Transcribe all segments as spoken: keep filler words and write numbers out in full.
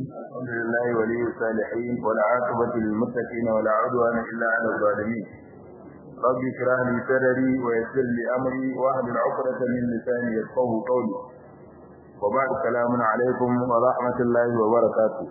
الحمد لله ولي الصالحين والعاقبة للمتقين ولا عدوان إلا على الظالمين رب اشرح لي صدري ويسر لي أمري واحلل عقدة من لساني يفقهوا قولي وبعد السلام عليكم ورحمة الله وبركاته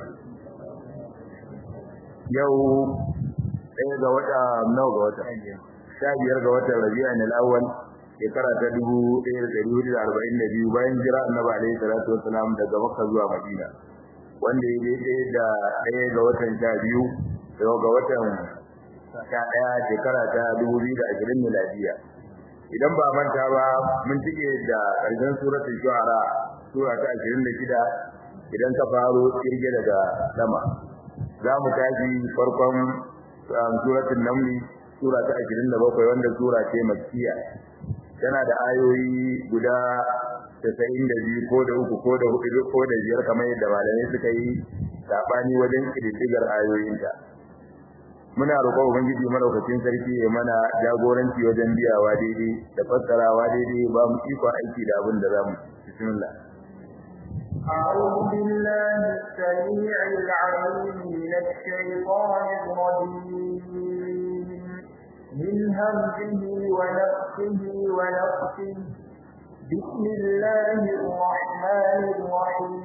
يوم ɗaya ga wata nawa ga wata sha biyar ga watan Rabi'ul Awwal shekara ta dubu ɗaya da ɗari hudu da arba'in da biyu bayan jira Annabi alaihi salatu wassalam daga Makka zuwa Madina wanda ya daidai da ɗaya ga watan sha biyu ga watan sha ɗaya shekara ta dubu biyu da ashirin miladiya idan ba manta ba mun cike da ƙarshen suratul shu'ara sura ta ashirin da shida idan ka faro kirge daga sama za mu tashi farkon suratul naml sura ta ashirin da bakwai wanda sura ce makkiya tana da ayoyi guda tasa'in da biyu ko da uku ko da hudu ko da biyar kamar yadda malamai suka yi sabani wajen kididdigar ayoyinta muna roƙon ubangiji madaukakin sarki ya mana jagoranci wajen biyawa daidai da fassarawa daidai ba mu iko aiki da abin da zamu bismillah أعوذ بالله السميع العليم من الشيطان الرجيم من همزه ونفخه ونفخه بسم الله الرحمن الرحيم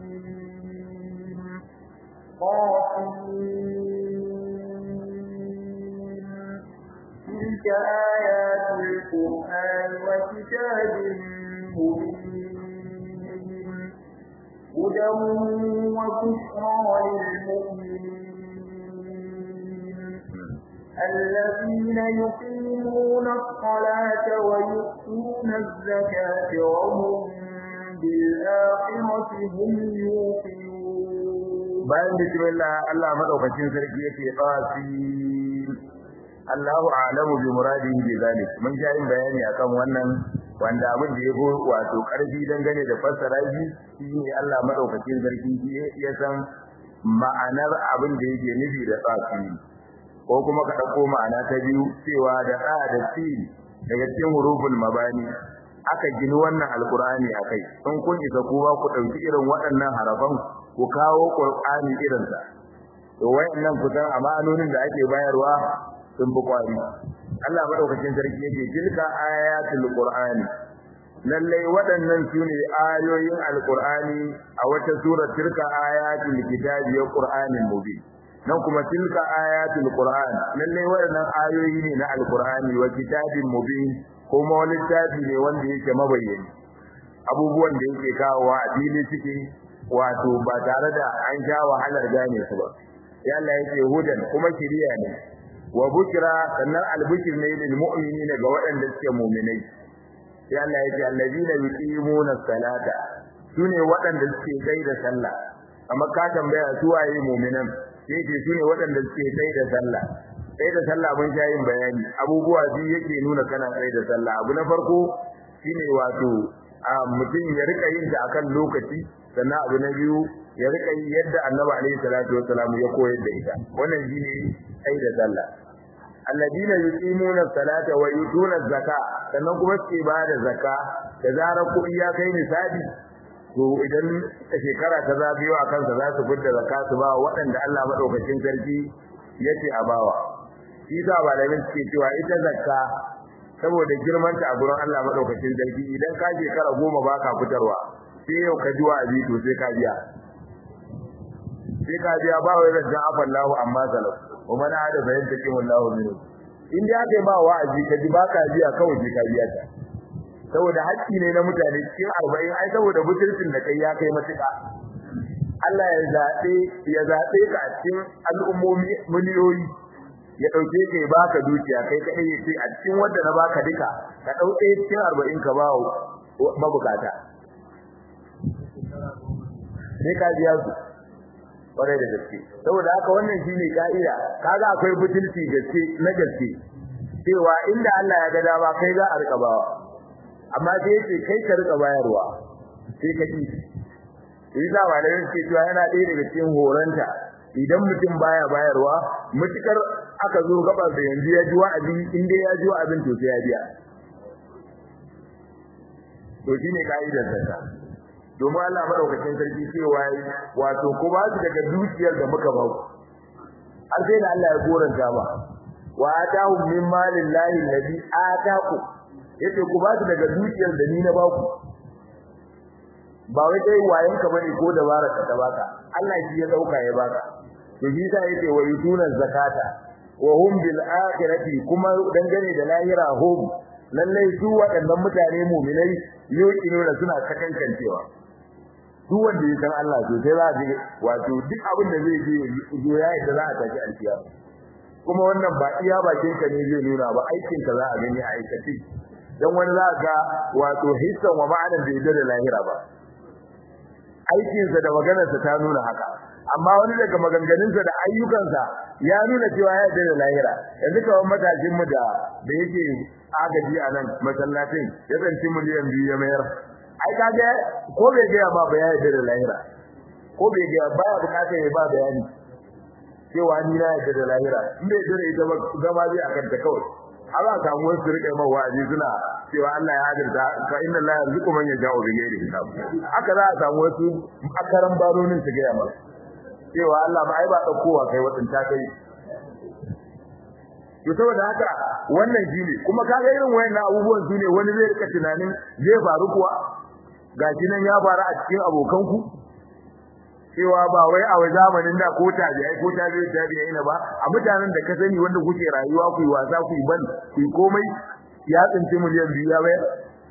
تلك آيات القرآن وكتاب مبين هدى وبشرى للمؤمنين الذين يقيمون الصلاة ويؤتون الزكاة وهم بالآخرة هم يوقنون bayan bismillah Allah madaukakin sarki yake qasim Allahu a'lamu bi muradihi bi zalik mun ga yin bayani akan wannan wanda abin da yake wato karfi dangane da fassara shi shine Allah madaukakin sarki ya san ma'anar abin da yake nufi da qasim ko kuma ka dauko ma'ana ta biyu cewa da a da sin daga cikin huruful mabani aka gini wannan alqur'ani akai in kun isa kowa ku dauki irin waɗannan harafan ku kawo qur'ani irin sa to wayannan kusan amanonin da ake bayarwa sun fi kwari Allah madaukakin sarki yake tilka ayatul qur'ani lalle waɗannan sune ayoyin alqur'ani a wata sura tilka ayatul kitabi qur'anin mubin nan kuma tilka ayatul qur'an lalle waɗannan ayoyi ne na alqur'ani wa kitabin mubin kuma wani littafi ne wanda yake mabayyani abubuwan da yake kawowa a fili suke wato ba tare da an sha wahalar gane su ba ya Allah yake hudan kuma kiriya ne wa bushra sannan albishir ne lil mu'minina ga waɗanda suke mu'minai ya Allah yake allazina yuqimuna as-salata sune waɗanda suke kai da sallah amma ka tambaya su waye mu'minan sai ce sune waɗanda suke kai da sallah kai da sallah mun sha yin bayani abubuwa biyu yake nuna kana kai da sallah abu na farko shine wato mutum ya rika yin ta akan lokaci sannan abu na biyu ya rika yi yadda Annabi alaihi salatu wassalam ya koyar da ita wannan shine kai da sallah alladina yuqimuna as-salata wa yutuna az-zaka sannan kuma suke ba da zakka da zarar kuɗi ya kai nisabi to idan shekara ta zabiyo akan sa za su fidda zakka su ba waɗanda Allah madaukakin sarki yace a bawa shi da malamin suke cewa ita zakka saboda girmanta a gurin Allah madaukakin sarki idan ka shekara goma baka fitarwa sai yau ka jiwa abi to sai ka biya sai ka biya ba wai zan afallahu amma salaf kuma na da bayan take wallahu min in da kai ba wa'azi ka ji baka biya kawai sai ka biya ta saboda haƙƙi ne na mutane cikin arba'in ai saboda butulcin da kai ya kai matuƙa Allah ya zabe ya zabe ka a cikin al'ummomi miliyoyi ya dauke ka ya baka dukiya kai kadai yace a cikin wanda na baka duka ka dauke cikin arba'in ka bawo mabukata sai ka biya su kwarai da gaske saboda haka wannan shine ka'ida kaga akwai butulci gaske na gaske cewa inda Allah ya ga dama kai za a rika bawa amma sai yace kai ka rika bayarwa sai ka ji Isa malamin ce cewa yana ɗaya daga cikin horanta idan mutum baya bayarwa mutukar aka zo gabar da yanzu ya ji wa'azi inda ya ji wa'azin to sai ya biya to shine kaidar zakka domin Allah madaukakin sarki cewa wato ku ba su daga dukiyar da muka ba ku har sai da Allah ya goranta ba wa atahum min malillahi alladhi ataku yace ku ba su daga dukiyar da ni na ba ku ba wai kai wayen ka bane ko dabara ka ta baka Allah shi ya dauka ya baka to shi sai yace wa yutuna zakata wa hum bil akhirati kuma dangane da lahira hum lallai su waɗannan mutane mu'minai yuqinuna suna kakankancewa duk wanda ya san Allah to sai za ji wato duk abin da zai je zo ya yi da za a tafi alkiya kuma wannan ba iya bakin ka ne zai nuna ba aikin ka za a gani a aikace dan wani za ga wato hissan wa ma'anan da yadda da lahira ba aikin sa da maganar sa ta nuna haka amma wani daga maganganunsa da ayyukansa ya nuna cewa ya yarda da lahira yanzu kawai matashin mu da da yake agaji a nan masallacin ya zanci miliyan biyu ya mayar ai kage ko bai ga ba ba ya yarda da lahira ko bai ga ba ya bukatar ya ba bayani cewa ni na yarda da lahira in bai yarda ita ba zama zai akan ta kawai Allah samu wasu rike mai wa'azi suna cewa Allah ya hadirta fa inna Allah yarzuqu man yasha'u bi ghairi hisab haka za a samu wasu akaran baronin su ga maka cewa Allah ba ai ba daukowa kai wadanta kai to saboda haka wannan shine kuma kaga irin wayannan abubuwan su ne wani zai rika tunanin zai faru kuwa gashi nan ya faru a cikin abokanku cewa ba wai a zamanin da ko tabi'ai ko tabi'ai tabi'ai ne ba a mutanen da ka sani wanda kuke rayuwa ku yi wasa ku yi ban ku yi komai ya tsinci miliyan biyu ya bayar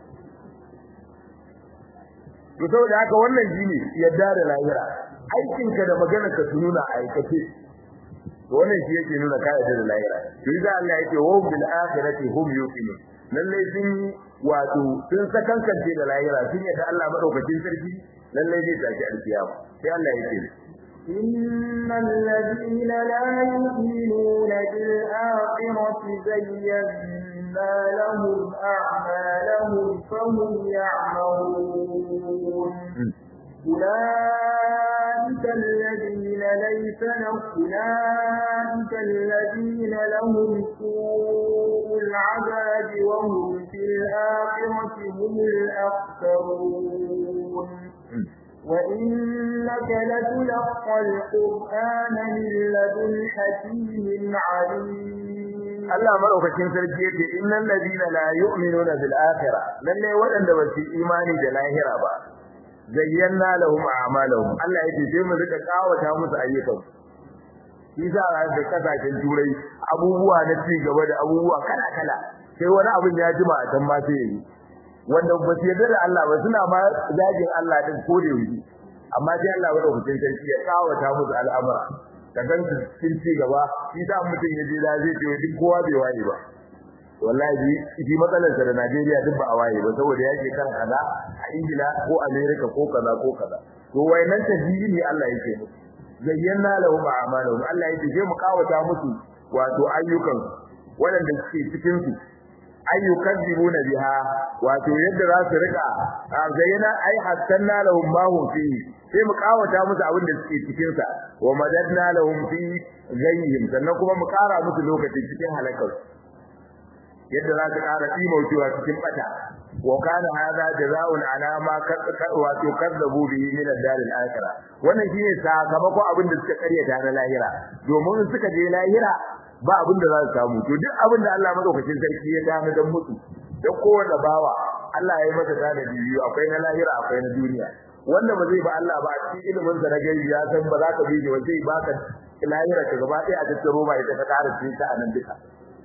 to saboda haka wannan shine yadda da lahira aikinka da magana ka nuna a aikace to wannan shi yake nuna ka yadda da lahira to idan Allah yake wa bil akhirati hum yuqinun lalle sun wato sun sakankance da lahira sun yadda Allah madaukakin sarki lalle zai tashi alkiyama sai Allah yake إن الذين لا يؤمنون بالآخرة زينا لهم أعمالهم فهم يعملون أولئك الذين ليس لهم أولئك الذين لهم سوء العذاب وهم في الآخرة هم الأخسرون وإنك لتلقى القرآن من لدن حكيم عليم Allah madaukakin sarki yake innal ladina la yu'minuna bil akhirah lalle wadanda ba su imani da lahira ba zayyana lahum a'malahum Allah yake sai mu rika kawata musu ayyukan shi za a da kasashen turai abubuwa na ci gaba da abubuwa kala kala sai wani abin ya jima a can ma sai yi wanda ba su yarda da Allah ba suna ma zagin Allah din ko da yake amma sai Allah madaukakin sarki ya kawata musu al'amura ka gansu sun ci gaba shi da mutum ya je da zai ce duk kowa bai waye ba wallahi shi matsalar sa da Najeriya duk ba a waye ba saboda yake kan kaza a Ingila ko America ko kaza ko kaza to wayannan tajibi ne Allah yake musu zayyana lahum a'malahum Allah yake je mu kawata musu wato ayyukan waɗanda suke cikin su ayyukadzibuna biha wato yadda za su rika zayyana ai hasanna lahum ma hum fi sai mu kawata musu abin da suke cikin sa wa madadna lahum fi ghayyihim sannan kuma mu kara musu lokaci cikin halakar yadda za su kara dimaucewa cikin bata wa kana hadha jazaa'un ala ma wato kadzabu bihi min ad-dar al-akhirah wannan shine sakamakon abin da suka karyata na lahira domin suka je lahira ba abin da za su samu to duk abin da Allah madaukakin sarki ya dama dan mutu da kowanne bawa Allah ya yi masa tanadi biyu akwai na lahira akwai na duniya wanda ba zai ba Allah ba a cikin ilimin sa na gaibi ya san ba za ka bi ba zai baka lahira ka gaba ɗaya a tattaro ba ita ka ƙara cikin ta anan duka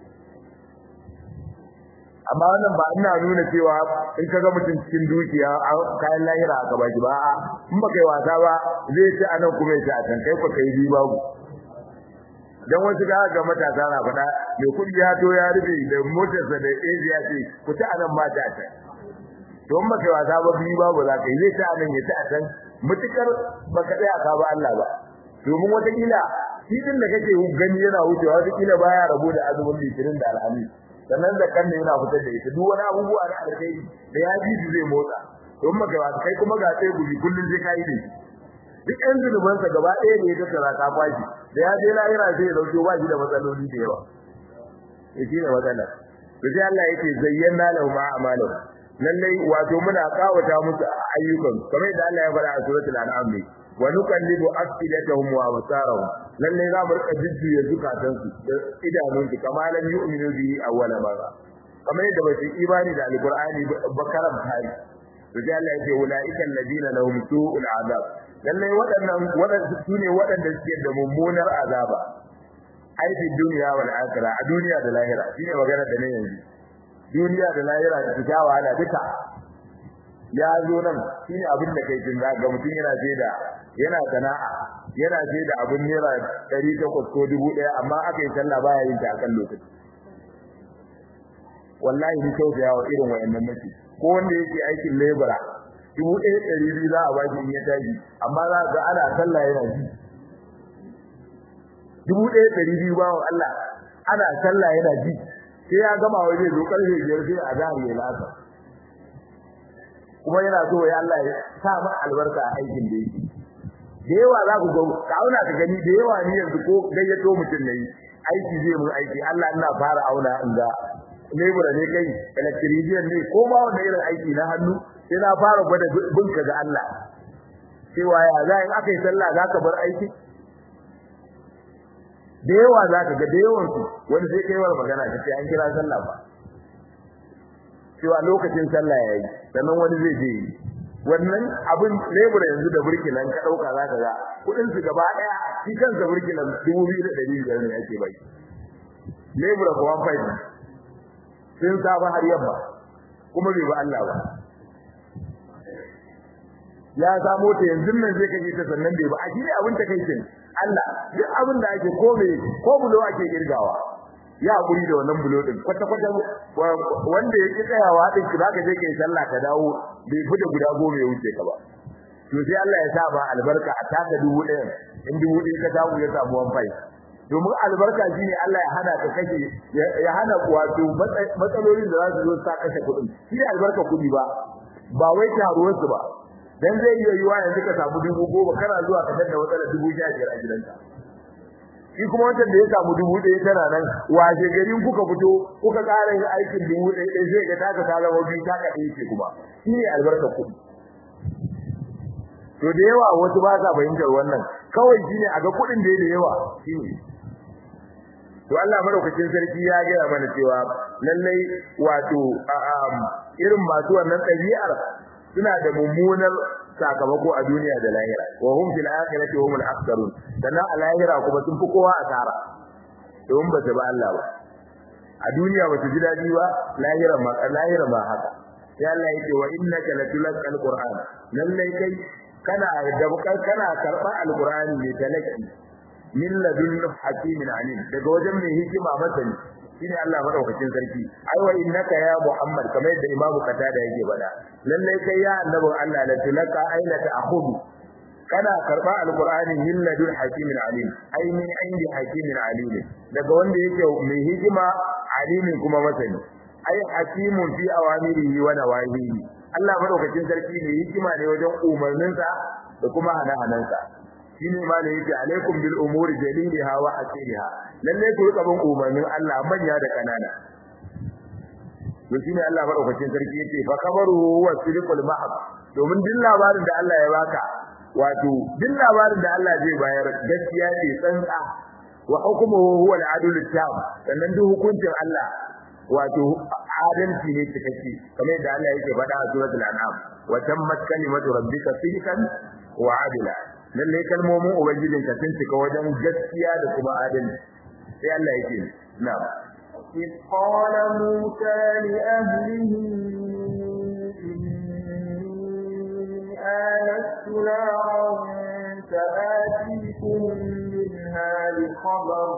amma wannan ba ina nuna cewa in ka ga mutum cikin dukiya kayan lahira a gaba ki ba in ba kai wasa ba zai ci anan kuma ya ci a can kai ko kai bi babu dan wasu ga ga matasa na fada mai kudi ya to ya rufe da motarsa da Asia ce ku ta anan mata ta to in baka wasa ba bi babu za ka yi zai ta anan ya ta can mutukar baka tsaya ka ba Allah ba domin wata kila tidin da kake gani yana wucewa wata kila baya rabo da azumin litinin da alhamis sannan da kan ne yana fitar da ita duk wani abubuwa da alkai da ya ji zai motsa to in baka wasa kai kuma ga sai guji kullun sai kai ne duk ɗan zunubansa gaba ɗaya ne ya tattara ta kwashi da ya je lahira sai ya dauko ba shi da matsaloli da yawa shi ne matsala to sai Allah yake zayyana lahum a'malahum lallai wato muna kawata musu ayyukan kamar da Allah ya faɗa a suratul an'am ne wa nuqallibu afidatahum wa absarahum lallai za mu rika jujjuya zukatansu da idanunsu kamar lam yu'minu bihi awwala marra kamar yadda ba su imani da alqur'ani ba karanta ne to sai Allah ya ce ulaika alladina lahum su'ul azab lallai waɗannan waɗanda sune waɗanda suke da mummunar azaba ai fi duniya wal akhirah a duniya da lahira shine magana da ne yanzu duniya da lahira da ta wahala duka ya zo nan shine abin da kai kin ga mutum yana je da yana sana'a yana je da abin naira ɗari takwas ko dubu ɗaya amma aka yi sallah baya yin ta akan lokaci wallahi ni sauka yawa irin wayannan nake ko wanda yake aikin labor dubu ɗaya ɗari biyu za a baki in ya tashi amma za ga ana sallah yana ji dubu ɗaya ɗari biyu ba Allah ana sallah yana ji sai ya gama waje zo karfe biyar sai a zahiri ya lasa kuma yana so ya Allah ya sa ma albarka a aikin da yake da yawa za ku ga kauna ka gani da yawa ni yanzu ko gayyato mutum ne aiki zai mun aiki Allah ina fara auna in ga lebura ne kai electrician ne ko ma wanda irin aiki na hannu sai na fara gwada binka ga Allah cewa ya za in aka yi sallah za ka bar aiki da yawa za ka ga da yawan su wani sai kai war magana ka ce an kira sallah ba cewa lokacin sallah yayi sannan wani zai je wannan abin lebura yanzu da burkinan ka dauka za ka ga kudin su gaba daya shi kansa burkinan dubu biyu da ɗari biyar ne ake bai lebura ko one five sun saba har yamma kuma bai ba Allah ba ya samu ta yanzu nan zai kaje ta sannan bai ba a shi ne abin takeitin Allah duk abin da ake kome ko bulo ake girgawa ya hakuri da wannan bulo din kwata kwata wanda yake tsayawa din ki zaka je kai sallah ka dawo bai fita guda goma ya wuce ka ba to sai Allah ya sa ba albarka a taka dubu ɗaya in dubu ɗaya ka samu ya samu one five domin albarka shine Allah ya hana ka kashe ya hana wato matsalolin da za su zo sa kashe kuɗin shi ne albarka kuɗi ba ba wai taruwar su ba dan zai yi yiwa yanzu ka samu dubu goma kana zuwa ka danna wata dubu sha biyar a gidanka shi kuma wanda da ya samu dubu ɗaya tana nan waje garin kuka fito kuka ƙara yin aikin dubu ɗaya ɗaya zai ga taka ta zama biyu taka ɗaya ce kuma shi ne albarka kuɗi to da yawa wasu ba sa fahimtar wannan kawai shine a ga kuɗin da yawa shine to Allah madaukakin sarki ya gaya mana cewa lallai wato irin masu wannan ɗabi'ar suna da mummunar sakamako a duniya da lahira wa hum fil akhirati hum al aktharun sannan a lahira kuma sun fi kowa asara don ba ta ba Allah ba a duniya ba su ji dadi ba lahira ma lahira ma haka sai Allah yake wa innaka latulqal qur'an lallai kai kana da kana karba alqur'ani ne talaki min ladun hakimin alim daga wajen mai hikima masani shine Allah madaukakin sarki ai wa innaka ya Muhammad kamar yadda Imam Qatada yake bada lalle kai ya annabin Allah la tulaka aina ta'khudhu kana karba alqur'ani min ladun hakimin alim ai min indi hakimin alim daga wanda yake mai hikima alimin kuma masani ai hakimun fi awamirihi wa nawahihi Allah madaukakin sarki ne hikima ne wajen umarninsa da kuma hana-hanansa shine ma da yake alaikum bil umuri jaliliha wa asiriha lalle ku rika bin umarnin Allah manya da kanana to shine Allah madaukakin sarki yake fa khabaruhu huwa sidqul mahab domin din labarin da Allah ya baka wato din labarin da Allah zai bayar gaskiya ce tsantsa wa hukmuhu huwa al-adl tam sannan duk hukuncin Allah wato adalci ne cikakke kamar yadda Allah yake faɗa a suratul an'am wa tammat kalimatu rabbika sidqan wa adla lalle kalmomin ubangijinka sun cika wajen gaskiya da kuma adalci sai Allah yake na'am إذ قال موسى لأهله إني آنست نارا فآتيكم منها بخبر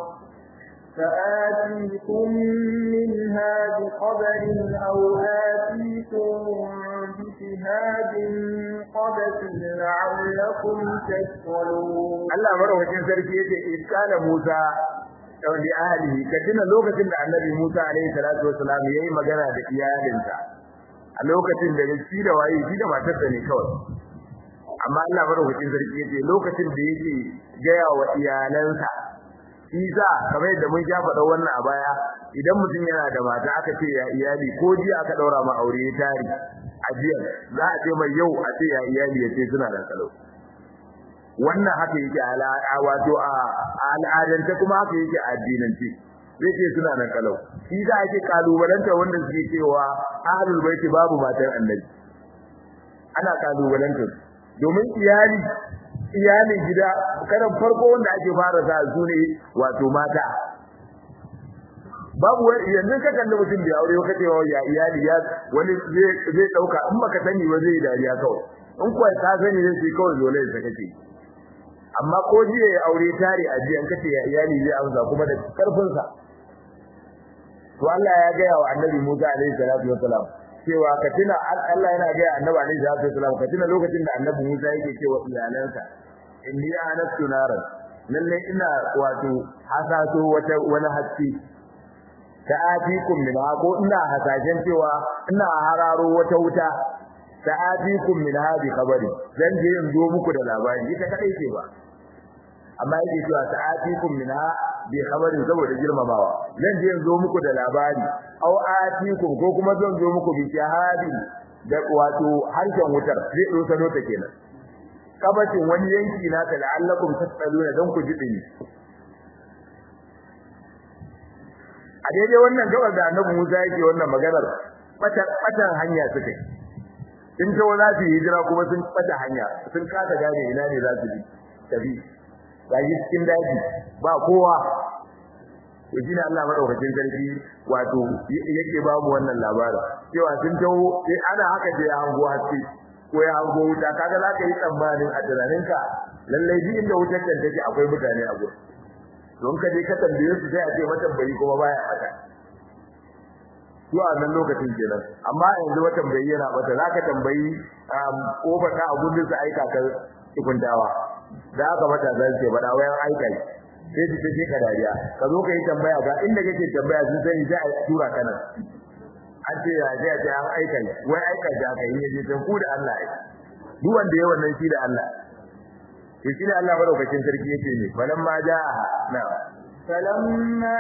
فآتيكم منها بخبر أو آتيكم بشهاد قبس لعلكم تشكرون الله مروجين sarki yace iskala Musa da ahlihi kadina lokacin da Annabi Musa alaihi salatu wassalam yayi magana da iyalinsa a lokacin da shi da waye shi da matarsa ne kawai amma Allah morokin sarki yace lokacin da yake gaya wa iyalansa Isa kamar yadda mun ja faɗa wannan a baya idan mutum yana da mata aka ce ya iyali ko jiya aka daura ma aure ya tari ajiyar za a ce mai yau a ce ya iyali ya ce suna nan kalau wannan haka yake a wato a al'adance kuma haka yake a addinance zai ce suna nan kalau shi za a ce kalubalanta wanda suke cewa ahlul baiti babu matar annabi ana kalubalanta domin iyali iyalin gida karan farko wanda ake fara sa su ne wato mata babu yanzu ka kalli mutum da aure ka ce wa ya iyali ya wani zai zai dauka in baka sani ba zai dariya kawai in kuwa ka sani zai ce kawai dole sai kake amma ko jiya ya aure tare a jiyan kace ya iyali zai amsa kuma da karfin sa to Allah ya ga wa Annabi Musa alaihi salatu wassalam cewa ka tuna Allah yana ga Annabi alaihi salatu wassalam ka tuna lokacin da Annabi Musa yake cewa iyalansa inni anastu naran lalle ina wato hasaso wata wani haske ta'atikum min ko ina hasashen cewa ina hararo wata wuta ta'atikum min hadi khabari zan je in zo muku da labari ita kadai ce ba amma yake cewa ta'atikum min bi khabari saboda girmamawa zan je in zo muku da labari au atikum ko kuma zan zo muku bi shahadi da wato harshen wutar zai dosa nota kenan kabacin wani yanki na ta la'allakum tasaluna dan ku ji dini a daidai wannan gabar da Annabi Musa yake wannan maganar fatan fatan hanya suke in ta za su hijira kuma sun fata hanya sun kasa gane ina ne za su bi tabi gaji cikin daji ba kowa to shine Allah madaukakin sarki wato yake babu wannan labarin cewa sun tawo sai ana haka da ya hango haske ko ya hango wuta kaga za ka yi tsammanin a tunaninka lalle ji inda wutar can take akwai mutane a gurin don ka je ka tambaye su sai a ce mata bai kuma baya fata to a nan lokacin kenan amma yanzu wata bai yana bata zaka tambayi ko ba ta gudun su aika ka tukuntawa da aka mata zan ce bada wayan aika sai su take ka dariya ka zo ka yi tambaya ga inda kake tambaya sun sani sai a tura kana an ce ya ji a an aika wai aika da aka yi yaje tan ku da Allah ai duk wanda yayi wannan shi da Allah to shi ne Allah madaukakin sarki yake ne falamma jaa na فلما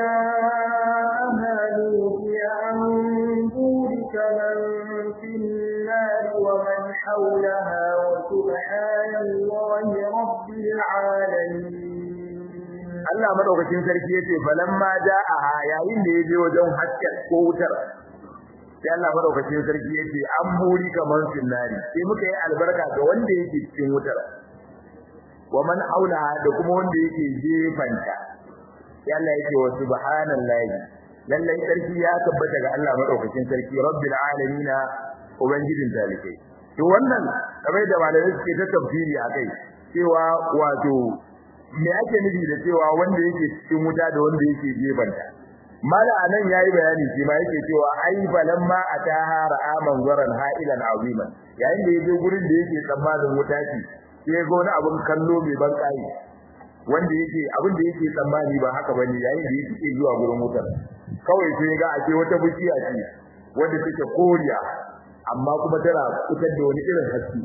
جاءها نودي أن بورك من في النار ومن حولها وسبحان الله رب العالمين Allah madaukakin sarki yace falamma jaaha yayin da yaje wajen hakkar ko wutar sai Allah madaukakin sarki yace an buri kaman finnari sai muka yi albarka ga wanda yake cikin wutar wa man haulaha da kuma wanda yake gefanta Allah yake wa subhanallahi lallai sarki ya tabbata ga Allah madaukakin sarki rabbil alamin ubangijin talikai to wannan kamar da malamai suke ta tafsiri akai cewa wato me ake nufi da cewa wanda yake cikin wuta da wanda yake gefanta mala anan yayi bayani shi ma yake cewa ai balamma ataha ra'a manzaran ha'ilan aziman yayin da yaje gurin da yake tsammanin wuta ce sai ga wani abun kallo mai ban kai wanda yake abin da yake tsammani ba haka bane yayin da yake zuwa gurin wutar kawai sai ga ake wata bishiya ce wanda take koriya amma kuma tana fitar da wani irin haske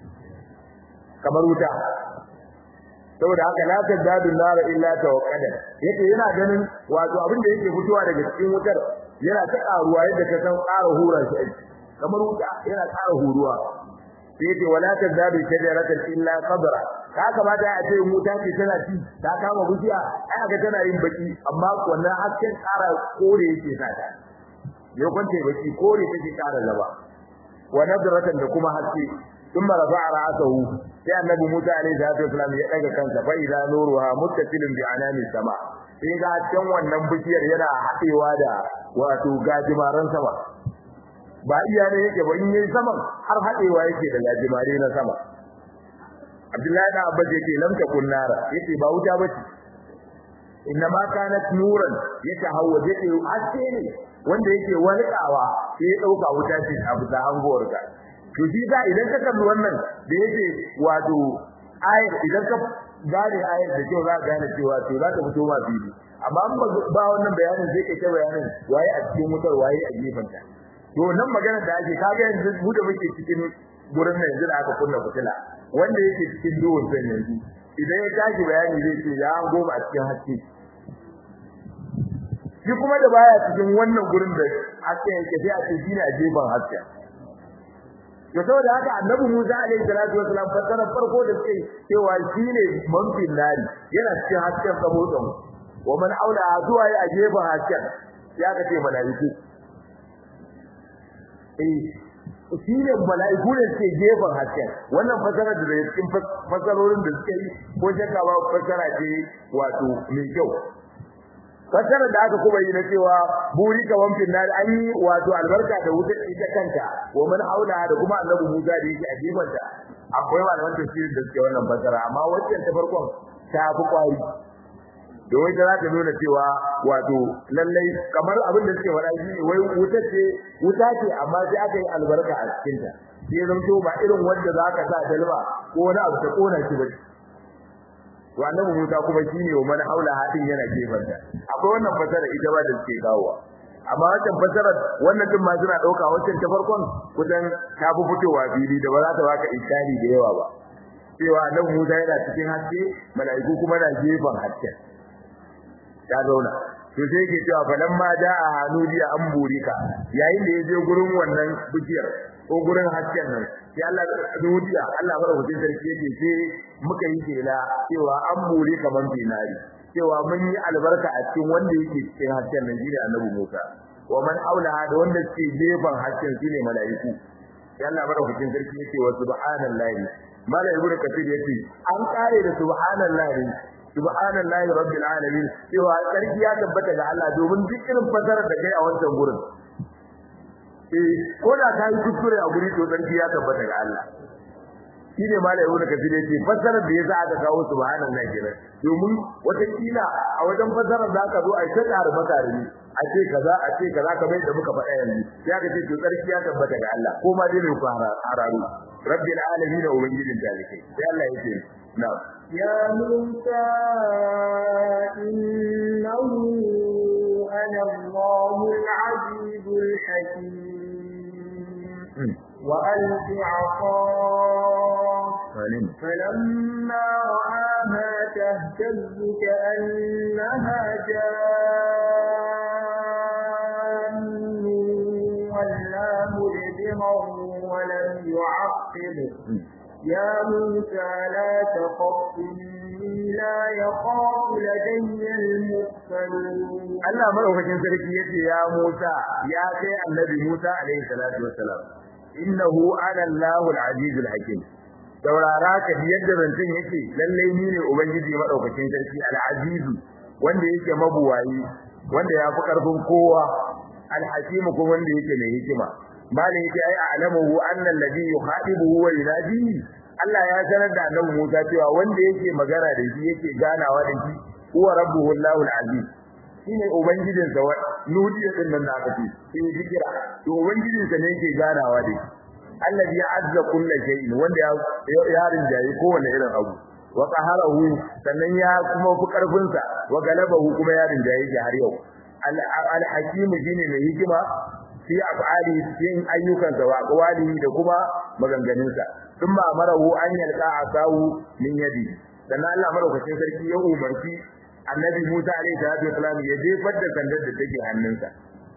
kamar wuta saboda haka la tadadu nar illa tawakkada yake yana ganin wato abin da yake fitowa daga cikin wutar yana ta karuwa yadda ka san ƙara hura shi kamar wuta yana ƙara huruwa sai yake wala tadadu shajaratan illa qabra ka kamata a ce wuta ce tana ci ta kama bishiya ai aka tana yin baki amma wannan hasken ƙara kore yake sa ta yau kwance baki kore take ƙara laba wa nadratan da kuma haske ثم رفع رأسه sai annabi Musa alaihi salatu wasallam ya daga kansa fa idza nuruha muttasilun bi anami sama sai ga can wannan bishiyar yana hadewa da wato gajimaran sama ba iya ne yake ba in yayi saman har hadewa yake da gajimare na sama Abdullahi da Abbas yake lam takun nara yake ba wuta bace inna ma kanat nuran yatahawwaj yake haske ne wanda yake walƙawa sai ya dauka wuta ce a bisa hangowarka to shi da idan ka kalli wannan da yake wato ayar idan ka gane ayar da kyau za ka gane cewa to za ta fito ma fili amma an ba wannan bayanin sai kai ta bayanin waye a cikin wutar waye a gefen ta to nan magana da ake kaga yanzu mu da muke cikin gurin nan yanzu da aka kunna fitila wanda yake cikin duhun san yanzu idan ya tashi bayani zai ce ya goma a cikin haske shi kuma da baya cikin wannan gurin da haske yake sai a ce shine a gefen haske to saboda haka annabi Musa alaihi salatu wasalam fasara farko da sai cewa shine manfin nari yana cikin hasken saboda wa man aula zuwa ya gefen hasken ya ga ce malaiku eh shine malaiku ne ke gefen hasken wannan fasara da cikin fasarorin da suke yi ko shakka ba fasara ce wato mai kyau fasara da aka kuma yi na cewa buri ka wanfin na an yi wato albarka da wutar ita kanta wa man aula da kuma annabi Musa da yake a gefenta akwai malaman tafsirin da suke wannan fasara amma wacce ta farkon ta fi kwari domin ta za ta nuna cewa wato lallai kamar abin da suke faɗa shi wai wuta ce wuta ce amma sai aka yi albarka a cikin ta sai zan to ba irin wanda za ka sa dalma ko wani abu ta kona shi ba to annabi Musa kuma shine wa man haula hadin yana gefanta akwai wannan fasara ita ba da suke kawowa amma wannan fasara wannan din ma suna dauka wancan ta farkon kudan ta fi fitowa fili da ba za ta baka iskari da yawa ba cewa annabi Musa yana cikin haske mala'iku kuma na gefan haske ta zauna to sai yake cewa falamma jaa hanudiya an burika yayin da yaje gurin wannan bukiyar ko gurin hasken nan sai Allah hanudiya Allah madaukakin sarki yake sai muka yi kela cewa an burika man binari cewa mun yi albarka a cikin wanda yake cikin hasken nan shine annabi Musa wa man aulaha da wanda ke gefen hasken shine mala'iku sai Allah madaukakin sarki yake wa subhanallahi malaiku da kafir yace an kare da subhanallahi subhanallahi rabbil alamin cewa sarki ya tabbata ga Allah domin duk irin fasarar da kai a wancan gurin eh ko da kai kuskure a guri to sarki ya tabbata ga Allah shine malai wanda kace ce fasarar da yasa aka kawo subhanallahi kenan domin wata kila a wajen fasarar da aka zo ai ta ƙara makarimi a ce kaza a ce kaza kamar da muka faɗa yanzu ya kace to sarki ya tabbata ga Allah ko ma dai ne ku hararu rabbil alamin ubangijin talikai sai Allah yake na'am يا موسى إنه أنا الله العزيز الحكيم وألق عصاك فلما رآها تهتز كأنها جان ولا مدبرا ولم يعقب يا موسى لا تخف إني لا يخاف لدي المرسلون Allah madaukakin sarki yace ya Musa ya kai annabi Musa alaihi salatu wassalam innahu ana Allahu al-aziz al-hakim saurara ka yadda zancin yake lalle ni ne ubangiji madaukakin sarki al-aziz wanda yake mabuwayi wanda ya fi karfin kowa al-hakim kuma wanda yake mai hikima malin yake ai a'lamuhu anna alladhi yuhadibuhu wa yunadi Allah ya sanar da annabi Musa cewa wanda yake magana da shi yake ganawa da shi huwa rabbuhu Allahu al-aziz shine ubangijin sa wa nudiya din nan da aka ce sai zikira to ubangijin sa ne yake ganawa da shi alladhi azza kullu shay'in wanda ya ya rinjaye kowanne irin abu wa qaharahu sannan ya kuma fi karfin sa wa galabahu kuma ya rinjaye shi har yau al-hakim shine mai hikima fi af'ali cikin ayyukansa wa aqwali da kuma maganganunsa thumma amarahu an yalqa asahu min yadi dan Allah madaukakin sarki ya umarci annabi Musa alaihi salatu wasalam ya jefar da sandar da take hannunsa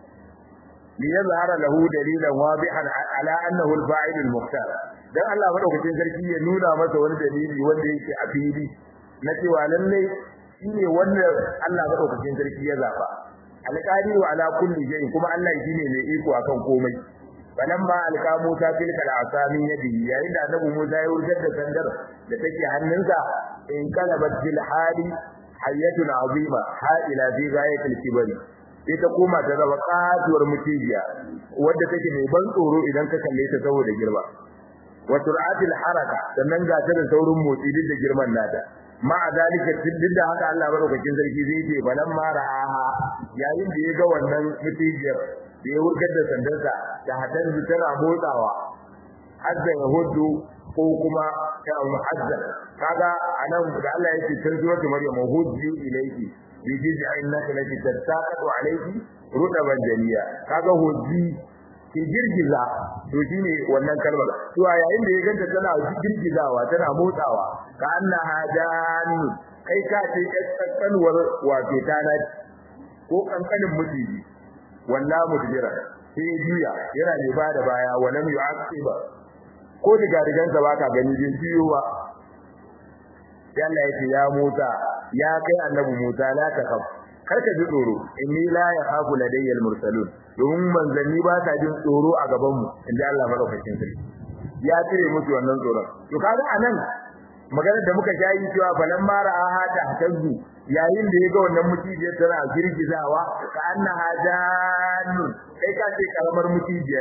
li yazhara lahu dalilan wadihan ala annahu al-fa'il al-mukhtar dan Allah madaukakin sarki ya nuna masa wani dalili wanda yake a fili na cewa lalle shine wanda Allah madaukakin sarki ya zaba alqadiru ala kulli shay kuma Allah shine mai iko akan komai balamma alqa Musa tilka al'asami yadi yayin da annabi Musa ya wurgar da sandar da take hannunsa in kalabat bil hali hayyatun azima ha'ila fi ghayatil kibri ita kuma ta zama katuwar mutijiya wadda take mai ban tsoro idan ka kalle ta saboda girma wa sur'atil haraka sannan ga ta da saurin motsi duk da girman nata ma zalika duk da haka Allah madaukakin sarki zai ce balamma ra'aha yayin da ya ga wannan mutijiyar da ya wurgar da sandarsa da hadan tana motsawa azza yahudu ko kuma ta muhazzar kaga anan da Allah yake tarjuma Maryam hujji ilayki biji innaka laki tattaqatu alayki rudaban janiya kaga hujji ki girgiza to shine wannan kalmar to yayin da ya ganta tana girgizawa tana motsawa ka annaha jan kai ka ce kakkanwar wato tana ko kankanin mutiji walla mudbira sai juya yana ne ba da baya walam yu'aqiba ko diga digan sa baka gani din biyowa Allah yake ya Musa ya kai annabi Musa la takhaf karka ji tsoro inni la yakhafu ladayya al-mursalun domin manzanni ba ta jin tsoro a gaban mu inda Allah madaukakin sarki ya tire musu wannan tsoron to kaga anan maganar da muka jayi cewa balan mara aha ta tazu yayin da yaga wannan mutijiyar tana girgizawa ka annaha jannun kai ka ce karamar mutijiya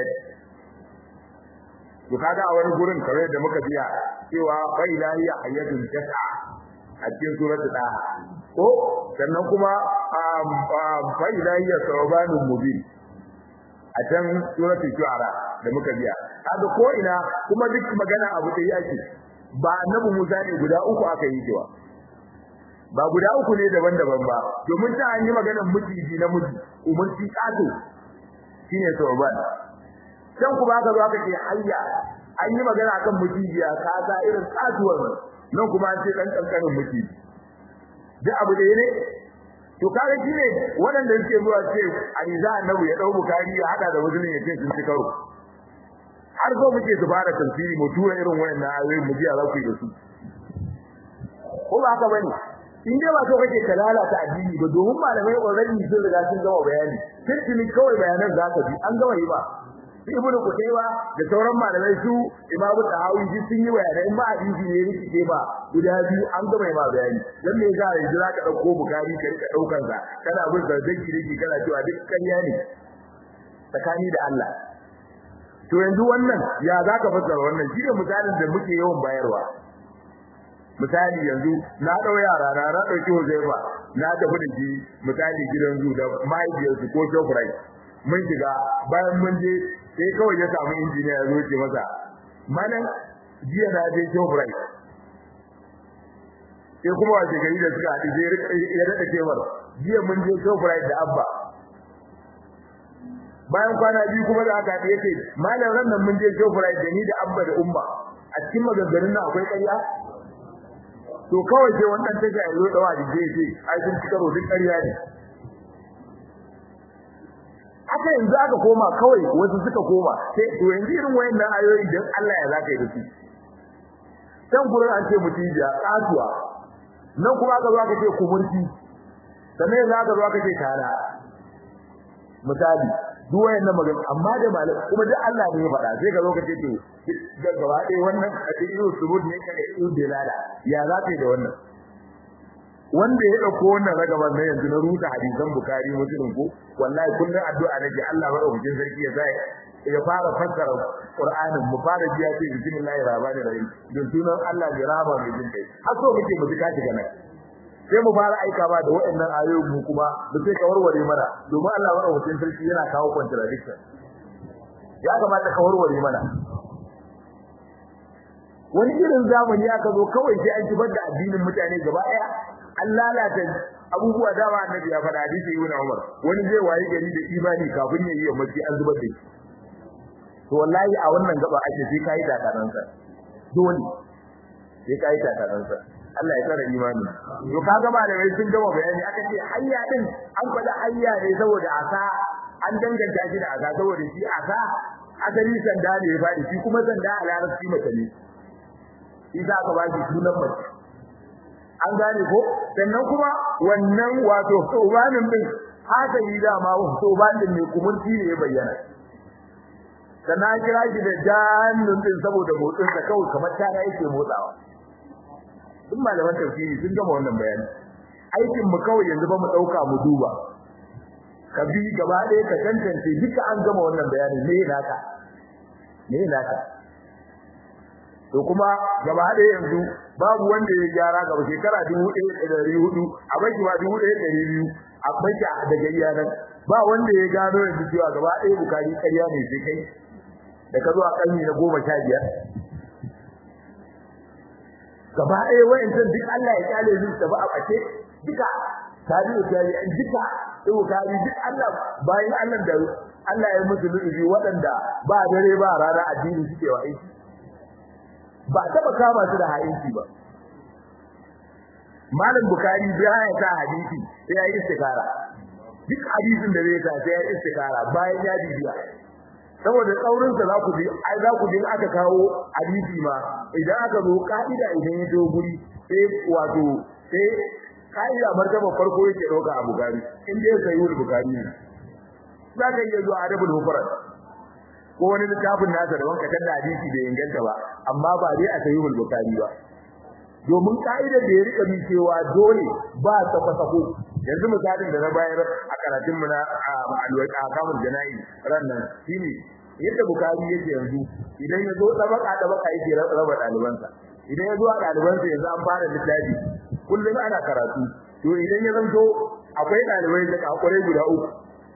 to kaga a wani gurin kare da muka biya cewa fa ilahi hayyatun tas'a a cikin suratul daha ko sannan kuma fa ilahi sawbanun mubin a can suratul shu'ara da muka biya kaga ko ina kuma duk magana abu da yake ba annabi Musa ne guda uku aka yi cewa ba guda uku ne daban-daban ba domin ta an yi maganar mutiji na muji umarci kato shine sawban dan ku ba ka zo aka ce hayya an yi magana akan mutijiya kaza irin kasuwar nan kuma an ce dan kankanin mutiji duk abu da ne to kaga shine waɗanda suke zuwa ce aliza annabi ya dau bukari ya hada da wazinin ya ce sun ci karo har zo muke su fara tafsiri mu tura irin wayannan ayoyi mu ji a zaku da su ko ba haka bane in dai ba so kake kalala ta addini ba domin malamai already sun riga sun gama bayani sai kawai bayanan za ka bi an gama yi ba ibnu kutayba da sauran malamai su imamu tahawi ji sun yi bayani in ba hadisi ne yake ba guda biyu an gama ma bayani dan me ga yanzu zaka dauko bukari ka rika daukar sa kana bin da zaki riki kana cewa duk kanya ne tsakani da Allah to yanzu wannan ya zaka fassara wannan shi ne misalin da muke yawan bayarwa misali yanzu na dau yara na na dauki Huzaifa na tafi da shi misali gidan zu da mahaifiyarsu ko Shofrai mun shiga bayan mun je sai kawai ya samu injiniya ya zo ce masa malam jiya na je Shofrai sai kuma wace gari da suka haɗu sai ya rada cewar jiya mun je Shofrai da Abba bayan kwana biyu kuma da aka haɗu yake malam ran nan mun je Shofrai da ni da Abba da Umma a cikin maganganun nan akwai ƙarya to kawai sai wannan take a zo dawa da jeje ai sun ci karo duk ƙarya ne haka yanzu aka koma kawai wasu suka koma sai to yanzu irin wayannan ayoyi dan Allah ya zaka yi da su dan gurin an ce mutijiya kasuwa nan kuma aka zo aka ce kumurci sannan za ka zo aka ce kana misali duk wayannan magana amma da malam kuma duk Allah ne ya faɗa sai ka zo ka ce to gaba ɗaya wannan adiyu subut ne kada iyu dalala ya za ka yi da wannan wanda ya dauko wannan ragaban ne yanzu na ruta hadisan bukari muslim ko wallahi kullun addu'a nake Allah madaukakin sarki ya zai ya fara fassara qur'anin mu fara jiya ce bismillahir rahmanir rahim don sunan Allah mai rahama mai jin kai har so muke mu duka shiga nan sai mu fara aika ba da waɗannan ayoyi mu kuma da sai ka warware mana domin Allah madaukakin sarki yana kawo contradiction ya kamata ka warware mana wani irin zamani aka zo kawai sai an kibar da addinin mutane gaba daya an lalata abubuwa dama annabi ya faɗa hadisi ibn Umar wani zai wayi gari da imani kafin ya yi mace an zubar da shi to wallahi a wannan gaba ake sai kai takaran sa dole sai kai takaran sa Allah ya tsara imani to kaga malamai sun gama bayani aka ce hayya din an faɗa hayya ne saboda asa an danganta shi da asa saboda shi asa asali sanda ne ya faɗi shi kuma sanda a larabci mace ne shi za ka ba shi sunan mace an gane ko sannan kuma wannan wato sobanin din haka yi dama sobanin ne kumunci ne ya bayyana sannan kira shi da jannun din saboda motsin sa kawai kamar tana yake motsawa duk malaman tafsiri sun gama wannan bayani aikin mu kawai yanzu ba mu dauka mu duba ka bi gaba ɗaya ka tantance duka an gama wannan bayani me naka me naka to kuma gaba ɗaya yanzu babu wanda ya gyara gaba shekara dubu ɗaya da ɗari hudu a baki ba dubu ɗaya da ɗari biyu a baki daga iyanan ba wanda ya gano yanzu cewa gaba ɗaya bukari ƙarya ne sai kai da ka zo a ƙarni na goma sha biyar gaba ɗaya wa'ancan duk Allah ya kyale su ta ba a ɓace duka tabi'u tabi'in duka sai bukari duk Allah bayan Allah da Allah ya musu lulubi waɗanda ba dare ba rana addini suke wa aiki ba taba kama su da hadisi ba malam bukari bai ya ta hadisi sai yayi istikara duk hadisin da zai ka sai ya istikara bayan ya bibiya saboda tsaurin sa za ku ji ai za ku ji aka kawo hadisi ma idan aka zo ka'ida idan ya zo guri sai wato sai ka'ida martaba farko yake dauka a Bukhari in dai sai wuri Bukhari ne za ka iya zuwa Adabul Mufrad ko wani littafin nasa da wanka da hadisi bai inganta ba amma ba dai a Sahihul Bukhari ba domin ka'idar da ya rika bi cewa dole ba sako-sako yanzu misalin da na bayar a karatun mu na alwaka kamun jana'i rannan shine yadda Bukhari yake yanzu idan ya zo tabaka tabaka yake raba dalibansa idan ya zo a dalibansa yanzu an fara littafi kullum ana karatu to idan ya zanto akwai dalibai da kakure guda uku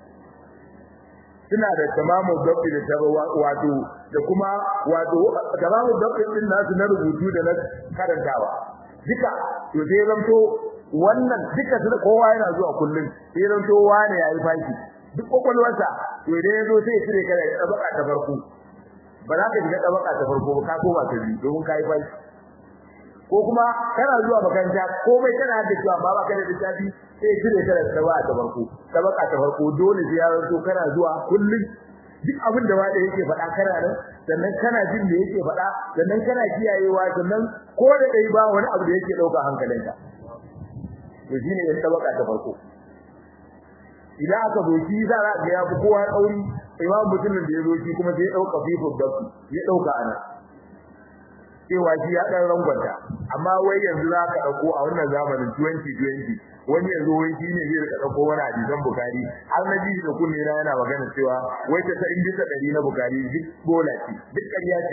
suna da tamamu dabbi da tabawa wato da kuma wato tamamu dabbi din nasu na rubutu da na karantawa duka to sai zanto wannan duka su kowa yana zuwa kullun sai zanto wani yayi faki duk kokolwarsa to idan yazo sai ya cire kada tabaka ta farko ba za ka shiga tabaka ta farko ba ka koma ta biyu domin kai faki ko kuma kana zuwa makaranta komai kana da cewa ba ba kana da tafi sai cire kada tabaka ta farko tabaka ta farko dole sai ya zanto kana zuwa kullun duk abin da wanda yake faɗa kana nan sannan kana jin da yake faɗa sannan kana kiyayewa sannan ko da dai ba wani abu da yake dauka hankalinka to shine ya tabaka ta farko idan aka zo shi za a ga ya fi kowa tsauri imam mutumin da ya zo shi kuma sai ya dauka fifu dabbi ya dauka ana cewa shi ya dan rangwanta amma wai yanzu za ka dauko a wannan zamanin twenty twenty wani yanzu wai shi ne zai dauko wani hadisan Bukhari har na ji da kunne na yana magana cewa wai ta in bisa dari na Bukhari duk bola ce duk ƙarya ce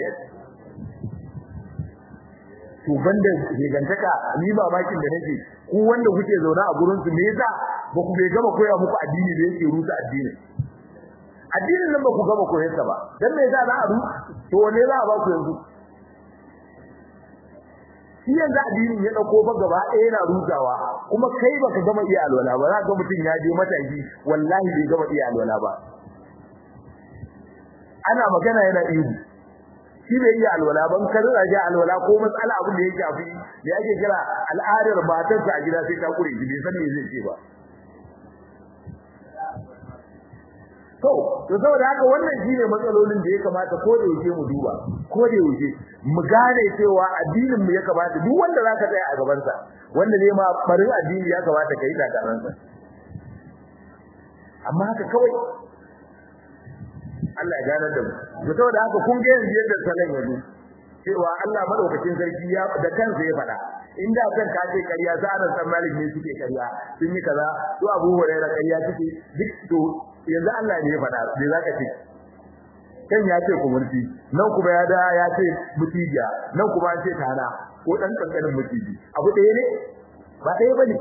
to banda gigantaka ni mamakin da nake ku wanda kuke zauna a gurin su me yasa ba ku bai gama koya muku addini da yake rusa addini addinin nan ba ku gama koyarsa ba dan me yasa za a ru to ne za a ba ku yanzu shi yanzu addinin ya dauko ba gaba ɗaya yana rusawa kuma kai baka gama iya alwala ba za ka mutun ya je mataki wallahi bai gama iya alwala ba ana magana yana ihu shi bai iya alwala ban ka rika ja alwala ko matsala abin da yake afi da yake kira al'adar matar ta a gida sai ta kure shi bai san me zai ce ba to to saboda haka wannan shine matsalolin da ya kamata ko da yake mu duba ko da yake mu gane cewa addinin mu ya kamata duk wanda zaka tsaya a gaban sa wanda ne ma barin addini ya kamata kai da karan sa amma haka kawai Allah ya gane da mu to saboda haka kun ga yanzu yadda salan yazo cewa Allah madaukakin sarki ya da kansa ya faɗa inda kan ka ce kariya zaran san malik ne suke kariya sun yi kaza to Abu Hurairah kariya suke duk to yanzu Allah ne ya faɗa me zaka ce kan ya ce kumurti nan kuma ya da ya ce mutijiya nan kuma an ce tana ko dan kankanin mutiji abu ɗaya ne ba ɗaya bane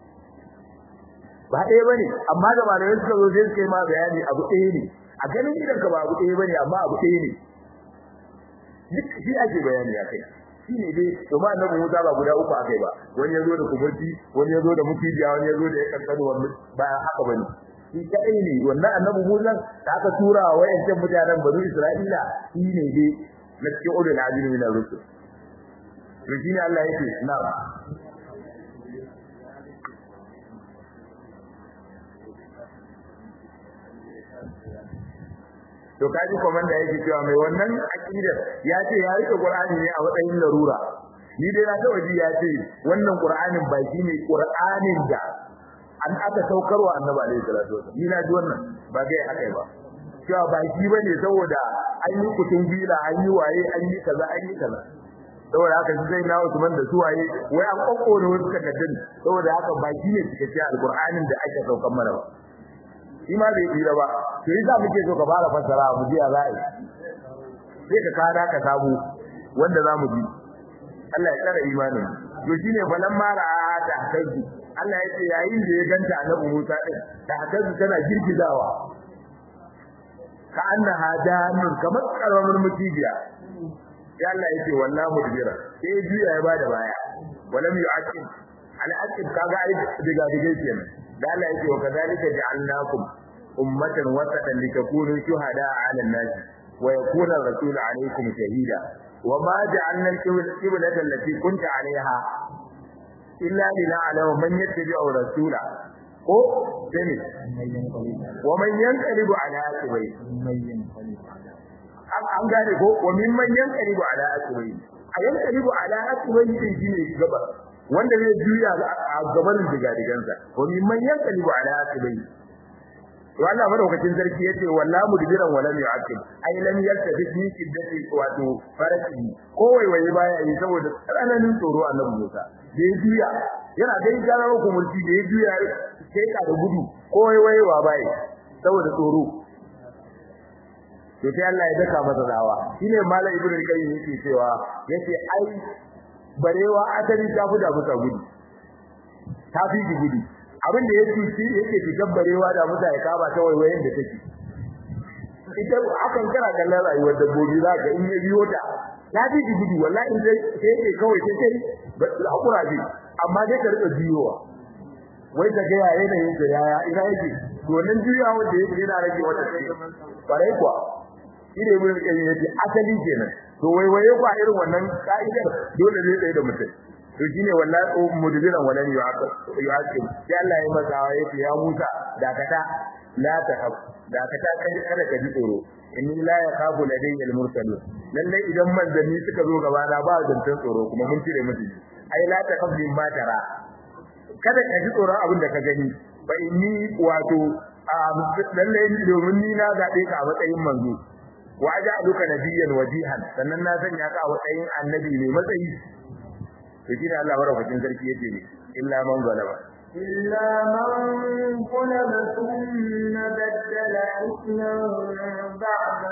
ba ɗaya bane amma da malamin suka zo sai suka yi ma bayani abu ɗaya ne a ganin idan ka ba abu ɗaya bane amma abu ɗaya ne duk shi ake bayani akai shi ne dai to ma annabi Musa ba guda uku akai ba wani yazo da kumurti wani yazo da mutijiya wani yazo da kankanin ba haka bane shi kadai ne wannan annabi Musa da aka tura wa wayancan mutanen Bani Isra'ila shi ne dai na cikin ulul azmi min ar-rusul to shine Allah yake na to kaji komanda yake cewa mai wannan aqidar ya ce ya rike Qur'ani ne a matsayin larura ni dai na tawaji ya ce wannan Qur'anin ba shi ne Qur'anin da an aka saukarwa annabi alaihi salatu wasallam ni na ji wannan ba ga akai ba cewa ba shi bane saboda an yi kutun bila an yi waye an yi kaza an yi kaza saboda haka sai na Usman da suwaye wai an kokkore wasu takaddun saboda haka ba shi ne cikakke alqur'anin da aka saukar mana ba shi ma bai tsira ba to yasa muke so ka fara fassara mu ji a za'i sai ka kada ka samu wanda zamu ji Allah ya tsara imanin to shine balan mara ta kai Allah ya ce yayin da ya ganta annabi Musa din da hakazu tana girgizawa ka annaha janun kamar karamar mutijiya ya Allah ya ce wallahi mudbira sai juya ya bada baya walam yu'aqib al-aqib kaga ai diga diga kenan da Allah ya ce wa kadalika ja'alnakum ummatan wasatan litakunu shuhada 'ala an-nas wa yakuna ar-rasulu 'alaykum shahida wa ma ja'alna al-qiblata allati kunta 'alayha illa lina'lama man yattabi'u rasula ko sai ne wa man yanqalibu ala aqibai an gane ko wa mimman yanqalibu ala aqibai a yanqalibu ala aqibai din shine gaba wanda zai juya a gaban digadigansa wa mimman yanqalibu ala aqibai to Allah madaukakin sarki yace wallahi mudbiran wala yu'aqib ai lam yaltafi fi shiddati wato faraki ko waiwaye baya yi saboda tsananin tsoro annabi Musa da ya juya yana dai garar ku mulki da ya juya sai ka da gudu ko waiwaye wa baya saboda tsoro to sai Allah ya daka masa dawa shine malai ibnu qayyim yake cewa yace ai barewa adali ta fuda fuka gudu ta fi gudu abin da yake shi yake tigabbarewa da mutane ka ba ta waiwayen da take ita akan kira kallon rayuwar dabbobi za ka in ya biyo ta ta ji gudu wallahi in sai sai kawai sai sai hakura ji amma dai ka rika biyowa wai da ga yayin da yake yaya ina yake to nan juyawa da yake yana rage wata sai bare kuwa ire mun kai yake asali kenan to waiwaye kwa irin wannan ka'idar dole zai tsaye da mutum to shine wallahi mudbiran walan yu'aqib sai Allah ya masa yace ya Musa dakata la takhaf dakata kai kada ka ji tsoro inni la yakhafu ladayya al-mursalun lalle idan manzanni suka zo gaba na ba zantan tsoro kuma mun cire musu ai la takhaf bin ma tara kada ka ji tsoron abin da ka gani fa inni wato lalle domin ni na zabe ka a matsayin manzo wa aja'aluka nabiyyan wajihan sannan na sanya ka a matsayin annabi ne matsayi to shine Allah barakatin sarki yace ne illa man zalama illa man zalama thumma baddala husnan ba'da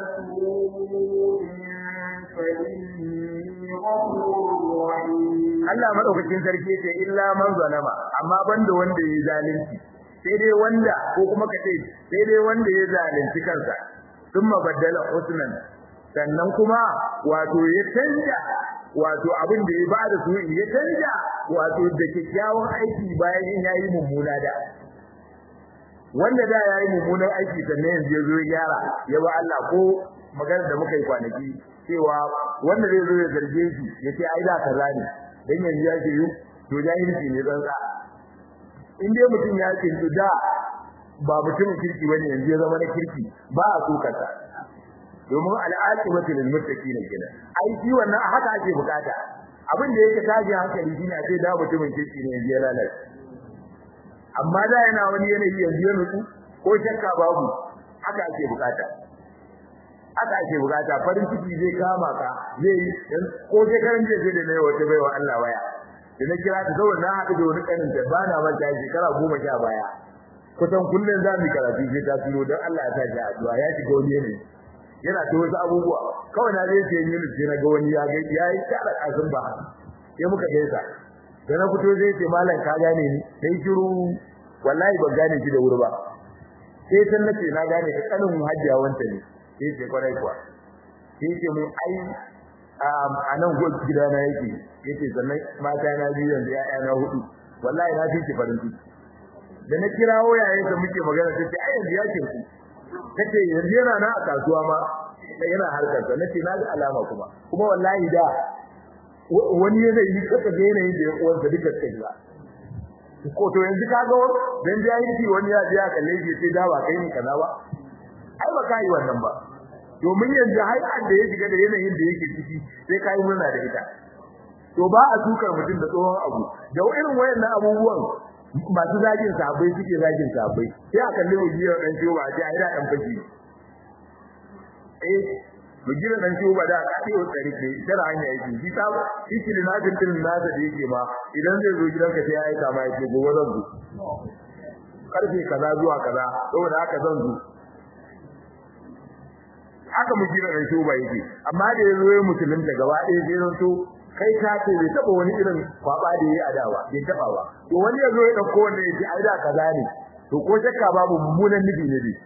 su'in Allah madaukakin sarki yace illa man zalama amma banda wanda yayi zalunci sai dai wanda ko kuma kace sai dai wanda ya zalunci kansa thumma baddala husnan sannan kuma wato ya canja wato abin da ya bada su ya canja wato da kikkiawan aiki bayan yayi mummuna da wanda da yayi mummunan aiki sannan yanzu ya zo ya gyara ya ba Allah ko magana da muka yi kwanaki cewa wanda zai zo ya zarge shi ya ce ai da kaza ne dan yanzu ya ce to jahilci ne tsantsa in dai mutum ya ce da ba mutumin kirki bane yanzu ya zama na kirki ba a so kasa domin al'aqibatu lil muttaqin kenan ai shi wannan haka ake bukata abin da yake taji hankali shine a ce da mutumin kirki ne yanzu ya lalace amma da yana wani yanayi yanzu ya nutsu ko shakka babu haka ake bukata haka ake bukata farin ciki zai kama ka zai ko sai karan je sai da nayi wata baiwa Allah waya da na kira ta saboda na haɗu da wani kanin da bana manta shekara goma sha baya kusan kullun za mu karatu sai ta tuno dan Allah ya sa shi addu'a ya shiga wani yanayi yana da wasu abubuwa kawai na zai ce yin sai na ga wani ya ga yayi tsara kasin ba sai muka gaisa da na fito zai ce mallan ka gane ni sai shiru wallahi ban gane shi da wuri ba sai san nace na gane ka kanin hajjiya wanta ne sai ce kwarai kuwa sai ce mu ai a nan gol gidana yake yace sannan mata na biyu yanzu ya'ya na hudu wallahi na fi farin ciki da na kirawo yayin da muke magana sai ai yanzu yake ku kace yanzu yana na a kasuwa ma yana harkar sa nace na ga alama kuma kuma wallahi da wani yana yi kaka ga yanayin da ya uwan da duka kai ba ko to yanzu kaga dan jahilci wani ya ji ya kalle shi sai da ba kai ne kaza ba ai ba kai wannan ba domin yanzu har da ya shiga da yanayin da yake ciki sai kai murna da ita to ba a tukar mutum da tsohon abu da irin wayannan abubuwan masu zagin sabai suke zagin sabai sai aka kalle mujiyar dan ciwo ba sai ai da dan fashi eh mujiyar dan ciwo ba da aka ce o tsari ke tara hanya yake shi ta shi ne na jin din nasa da yake ma idan zai zo gidanka sai ya aika ma yake gobe zan zo karfe kaza zuwa kaza saboda haka zan zo haka mujiyar dan ciwo ba yake amma da yazo ya musulunta gaba ɗaya sai zan to kai ka ce bai taba wani irin kwaba da yayi adawa bai taba ba to wani yazo ya dauko wanda yake ai da kaza ne to ko shakka babu mummunan nufi ne dai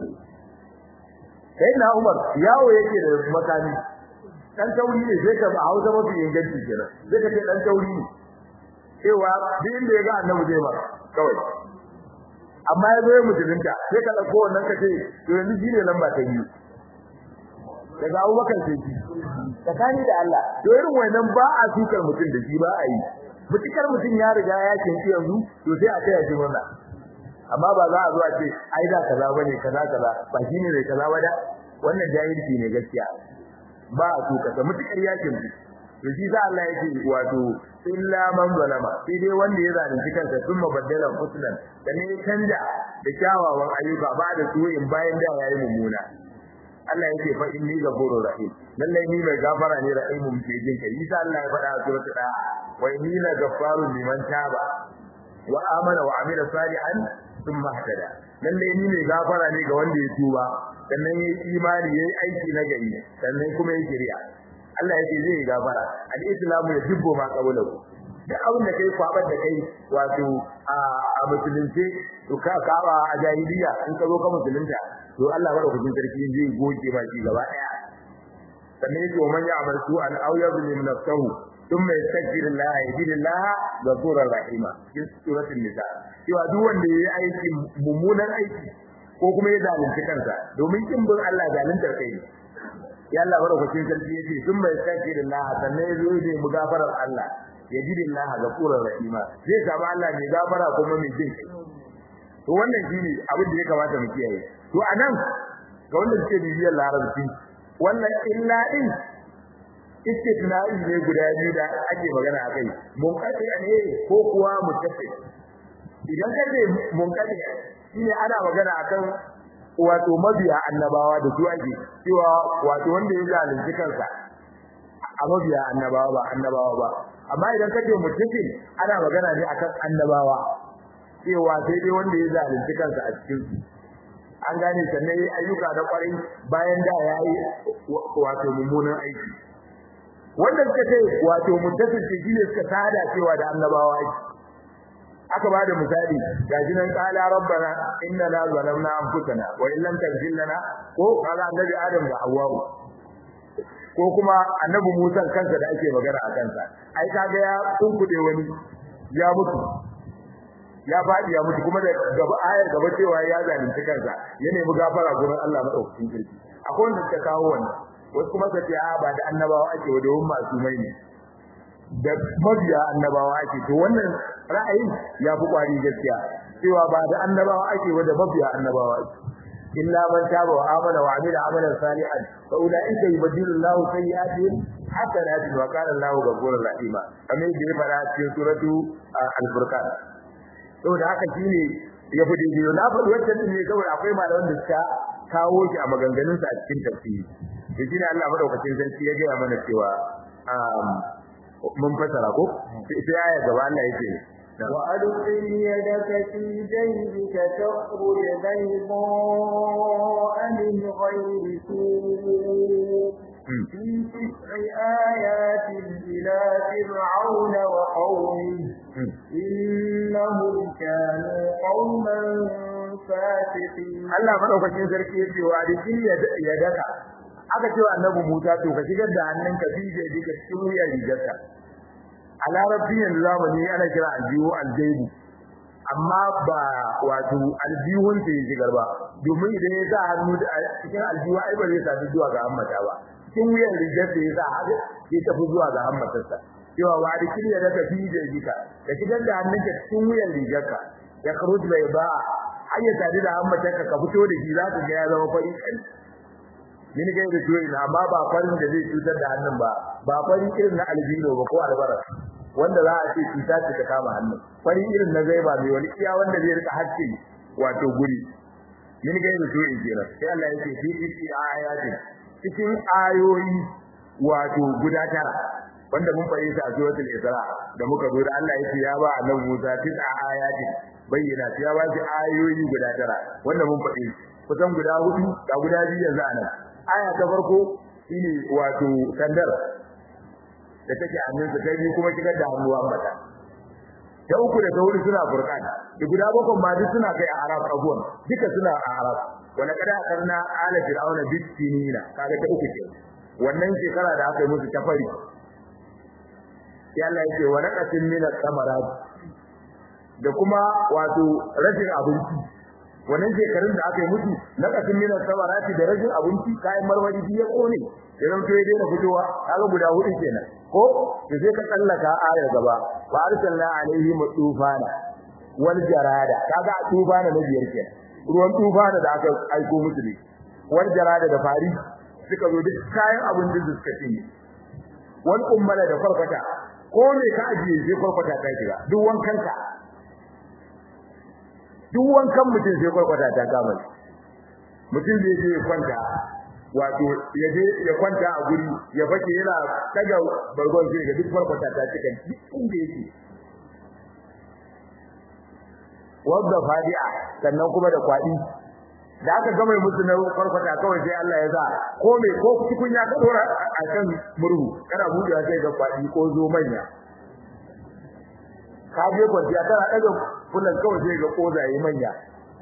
sai na Umar yawo yake da makami dan tauri ne sai ka ba Hausa mafi inganci kenan sai ka ce dan tauri ne cewa duk inda ya ga Annabi zai ba kawai amma yazo ya mutunta sai ka dauko wannan ka ce to yanzu shine lamba ta biyu daga Abubakar sai shi tsakani da Allah to irin wannan ba a tukar mutum da shi ba a yi mutukar mutum ya riga ya kinci yanzu to sai a taya shi wannan amma ba za a zo a ce ai da kaza bane kaza kaza ba shine ne kaza ba da wannan jahilci ne gaskiya ba a so ka mutu ƙarya kin to shi za Allah yake wato illa man zalama sai dai wanda ya zalunci kansa sun mabaddala husnan da ne canja da kyawawan ayyuka ba da su in bayan da yayi mummuna Allah yake fa inni ghafurur rahim lalle ni mai gafara ne rahimun ke jin kai isa Allah ya faɗa a suratul da wa inni la ghaffarun liman taba wa amana wa amila salihan thumma ihtada lalle ni mai gafara ne ga wanda ya tuba sannan yayi imani yayi aiki na gari sannan kuma yayi shari'a Allah yake zai gafara al-islamu ya dubbo ma kabulahu da abin da kai kwabar da kai wato a musulunci to ka kawa a jahiliya in ka zo ka musulunta to Allah madaukakin sarki zai goge ba shi gaba daya sannan yake man ya amal su an aw yazlim nafsuhu thumma yastaghfirullah yajidillah ghafurur rahima cikin suratul nisa cewa duk wanda yayi aiki mummunan aiki ko kuma ya zalunci kansa domin kin bin Allah zaluntar kai ya Allah madaukakin sarki yace thumma yastaghfirullah sannan yazo zai mugafarar Allah yajidillah ghafurur rahima zai samu Allah mai gafara kuma mai jin kai to wannan shine abin da ya kamata mu kiyaye to anan ga wanda suke bibiyar larabci wannan illa din istithna'i ne guda biyu da ake magana akai munqati ne ko kuwa mutafi idan kace munqati shine ana magana akan wato mabiya annabawa da su ake cewa wato wanda ya zalunci kansa a mabiya annabawa ba annabawa ba amma idan kace mutafi ana magana ne akan annabawa cewa sai dai wanda ya zalunci kansa a cikin su an gane sannan yayi ayyuka da kwarai bayan da yayi wato mummunan aiki wanda suka ce wato muddatin shine suka tada cewa da annabawa aiki aka bada misali gaji nan qala rabbana inna la zalamna anfusana wa in lam taghfir lana ko qala annabi adam da hawwa ko kuma annabi Musa kansa da ake magana a kansa ai kaga ya kunkude wani ya mutu ya fadi ya mutu kuma da gaba ayar gaba cewa ya zalunci kansa ya nemi gafara gurin Allah madaukakin sarki akwai wanda suka kawo wannan wasu kuma suka ce a ba da annabawa ake wa da masu mai ne da mabiya annabawa ake to wannan ra'ayin ya fi kwari gaskiya cewa ba da annabawa ake wa da mabiya annabawa ake illa man taba wa amana wa amila amalan salihan fa ulaika yubdilu Allahu sayyi'atihim hasanatin wa kana Allahu ghafurur rahim kamar yadda ya fara cikin suratu al-furqan saboda haka shine ya fi daidai na faɗi wannan din ne saboda akwai malaman da suka kawo shi a maganganun sa a cikin tafsiri to shine Allah madaukakin sarki ya ga mana cewa mun fasara ko sai aya gaba Allah yake وأدخل يدك في جيبك تخرج بيضاء من غير سوء في تسع آيات إلى فرعون وقومه إنهم كانوا قوما فاسقين Allah madaukakin sarki yace wa adkhil yadaka aka ce wa annabi Musa to ka shigar da hannunka fi jebika cikin wuyar rigarka a larabci yanzu zamani ana kira aljihu aljaibu amma ba wato aljihun ta yi shigar ba domin idan ya sa hannu cikin aljihu ai ba zai tafi zuwa ga hammata ba cikin wuyar rigarsa ya sa haka ya tafi zuwa ga hammatarsa cewa wa adkhil yadaka fi jebika ka shigar da hannunka cikin wuyar rigarka ya kharuj bai ba har ya tare da hammatarka ka fito da shi za ka ga ya zama fari kai min ga da tuyi amma ba farin da zai cutar da hannun ba ba fari irin na albino ba ko albara wanda za a ce cuta ce ta kama hannun fari irin na zaiba mai wani iya wanda zai rika hacce wato guri min ga da tuyi kenan sai Allah yake fi fi ayatin cikin ayoyi wato guda tara wanda mun fahimta a suratul isra da muka zo da Allah yake ya ba annabi Musa tis'a ayatin bayyana ya ba shi ayoyi guda tara wanda mun faɗi kusan guda hudu da guda biyu yanzu anan aya ta farko shine wato sandar da take hannunsa ta biyu kuma kigar da hannuwa mata ta uku da ta hudu suna furqan da guda bakwai ma duk suna kai a arab abuwan duka suna a arab wala kada karna ala fir'auna bisinina kaga ta uku ce wannan shekara da aka yi musu tafari sai Allah yake wa naqatin min as-samarat da kuma wato rashin abinci wannan shekarun da aka yi mutu naqatin min as-samarat da rashin abinci kayan marmari biya kone idan to ya daina fitowa kaga guda hudu kenan ko sai ka tsallaka ayar gaba wa arsalna alaihim tufana wal jarada kaga tufana na biyar kenan ruwan tufana da aka aiko musu ne wal jarada da fari suka zo duk kayan abin da suka cinye wal ummala da farfata ko me ka ajiye sai farfata ta shiga duk wankan ka duk wankan mutum sai farfata ta kama mutum zai je kwanta wato ya je ya kwanta a guri ya fake yana daga bargon sai ga duk farfata ta cika duk inda yake wanda fadi'a sannan kuma da kwadi da aka gama musu na farfata kawai sai Allah ya sa ko me ko cikin ya dora a kan murhu kana bude sai ga kwadi ko zo manya ka je kwanciya kana daga kullun kawai sai ga kozaye manya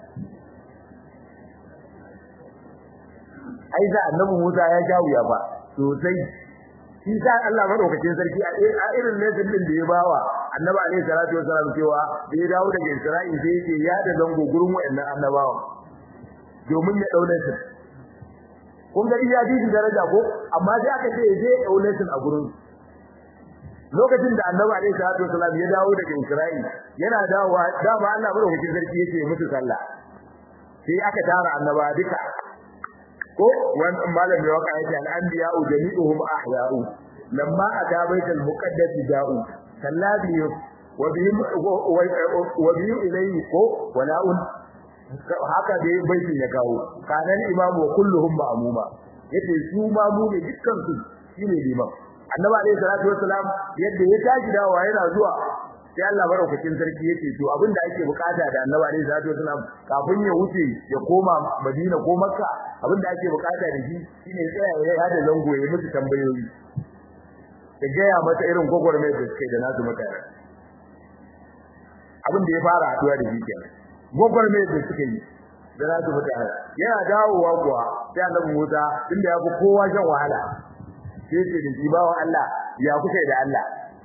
ai da annabi Musa ya jawuya ba sosai shi sa Allah madaukakin sarki a irin lesson din da ya bawa annabi alaihi salatu wasallam cewa da ya dawo daga Isra'il sai yake ya da zango gurin wayannan annabawa domin ya daure su kun ga iya ji daraja ko amma sai aka ce je daure su a gurin lokacin da annabi alaihi salatu wasallam ya dawo daga Isra'il yana dawowa da ba Allah madaukakin sarki yake musu sallah sai aka tara annaba duka ko wannan malami waka yake al-anbiya'u jami'uhum ahya'u lamma ata baitul muqaddas ja'u sallabi wa bihim wa bihim ilayhi ko wala'un haka dai baitin ya kawo kanan imamu wa kulluhum ma'muma yace su ma mu ne dukkan su shine liman annabi alayhi salatu wassalam yadda ya tashi dawa yana zuwa sai Allah baraukakin sarki yace to abinda ake bukata da annabi alayhi salatu wassalam kafin ya wuce ya koma Madina ko Makka abinda ake bukata da shi shine tsaya ya hada zango ya musu tambayoyi da gaya mata irin gogormai da suke da nasu mutane abinda ya fara haduwa da shi kenan gogormai da suke yi da nasu mutane yana dawowa kuwa sai annabi Musa inda ya fi kowa shan wahala sai ce da jibawa Allah ya kuke da Allah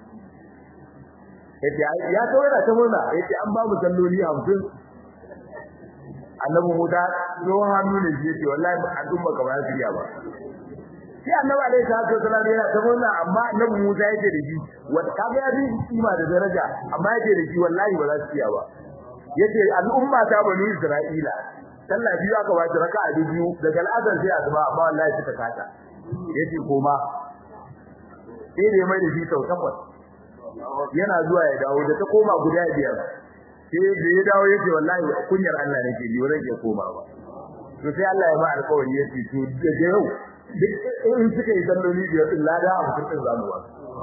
yace ya tawara ta murna yace an ba mu salloli hamsin annabi Musa zo hannu ne yace wallahi al'umma ka ba su ba sai annabi alaihi salatu wasallam yana ta murna amma annabi Musa yace da shi wata kaga ya bi kima da daraja amma yace da shi wallahi ba za su iya ba yace al'umma ta bani Isra'ila sallah biyu aka ba raka'a biyu daga al'adar sai azuma amma wallahi suka kata yace koma sai da mai da shi sau takwas yana zuwa ya dawo da ta koma guda biyar sai da ya dawo yace wallahi kunyar Allah nake ji wurin ya koma ba to sai Allah ya ba alƙawari yace to da yau duk in suka yi salloli biyar din lada a cikin zamuwa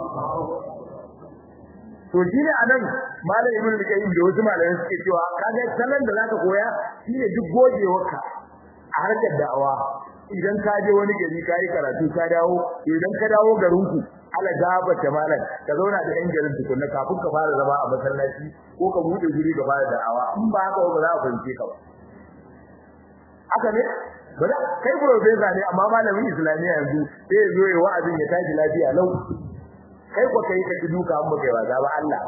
to shine anan malam ibnu al-qayyim da wasu malaman suke cewa kaga sallan da zaka koya shine duk gogewarka a harkar da'awa idan ka je wani gari kai karatu ka dawo idan ka dawo garinku ala gaba ta malam ka zauna da yan garin tukunna kafin ka fara zama a masallaci ko ka bude guri gaba da da'awa in ba haka ba za a fahimce ka ba haka ne bada kai professor ne amma malamin islamiya yanzu sai zo ya wa'azin ya tashi lafiya lau kai ko kai ka duka amma kai ba ba Allah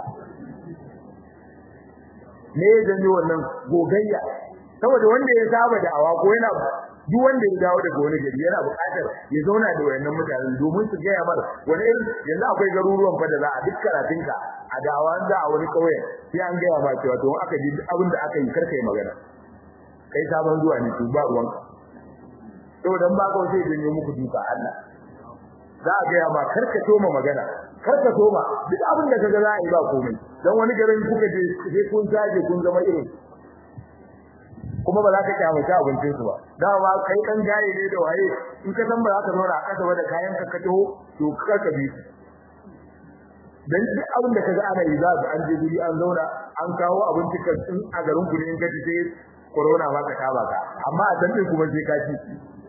ne da ni wannan gogayya saboda wanda ya saba da'awa ko yana duk wanda ya dawo daga wani gari yana buƙatar ya zauna da wayannan mutanen domin su gaya mar wani irin yanzu akwai garuruwan fa da za a duk karatunka a dawa za a wani kauye sai an gaya ma cewa to aka ji abin da aka yi karka yi magana kai sabon zuwa ne to ba ruwanka to dan ba kawai sai janyo muku duka Allah za a gaya ma karka toma magana karka toma duk abin da kaga za a yi ba komai dan wani garin kuka je sai kun taje kun zama irin kuma ba za ka kyamata abincin su ba dama kai dan gaye ne da waye in ka san ba za ka zauna a kasa ba da kayan ka kato to ka ka bi dan duk abin da kaga ana yi za an je guri an zauna an kawo abinci kan in a garin ku ne in ka ci sai corona ba ka kaba ka amma a tantin kuma sai ka ci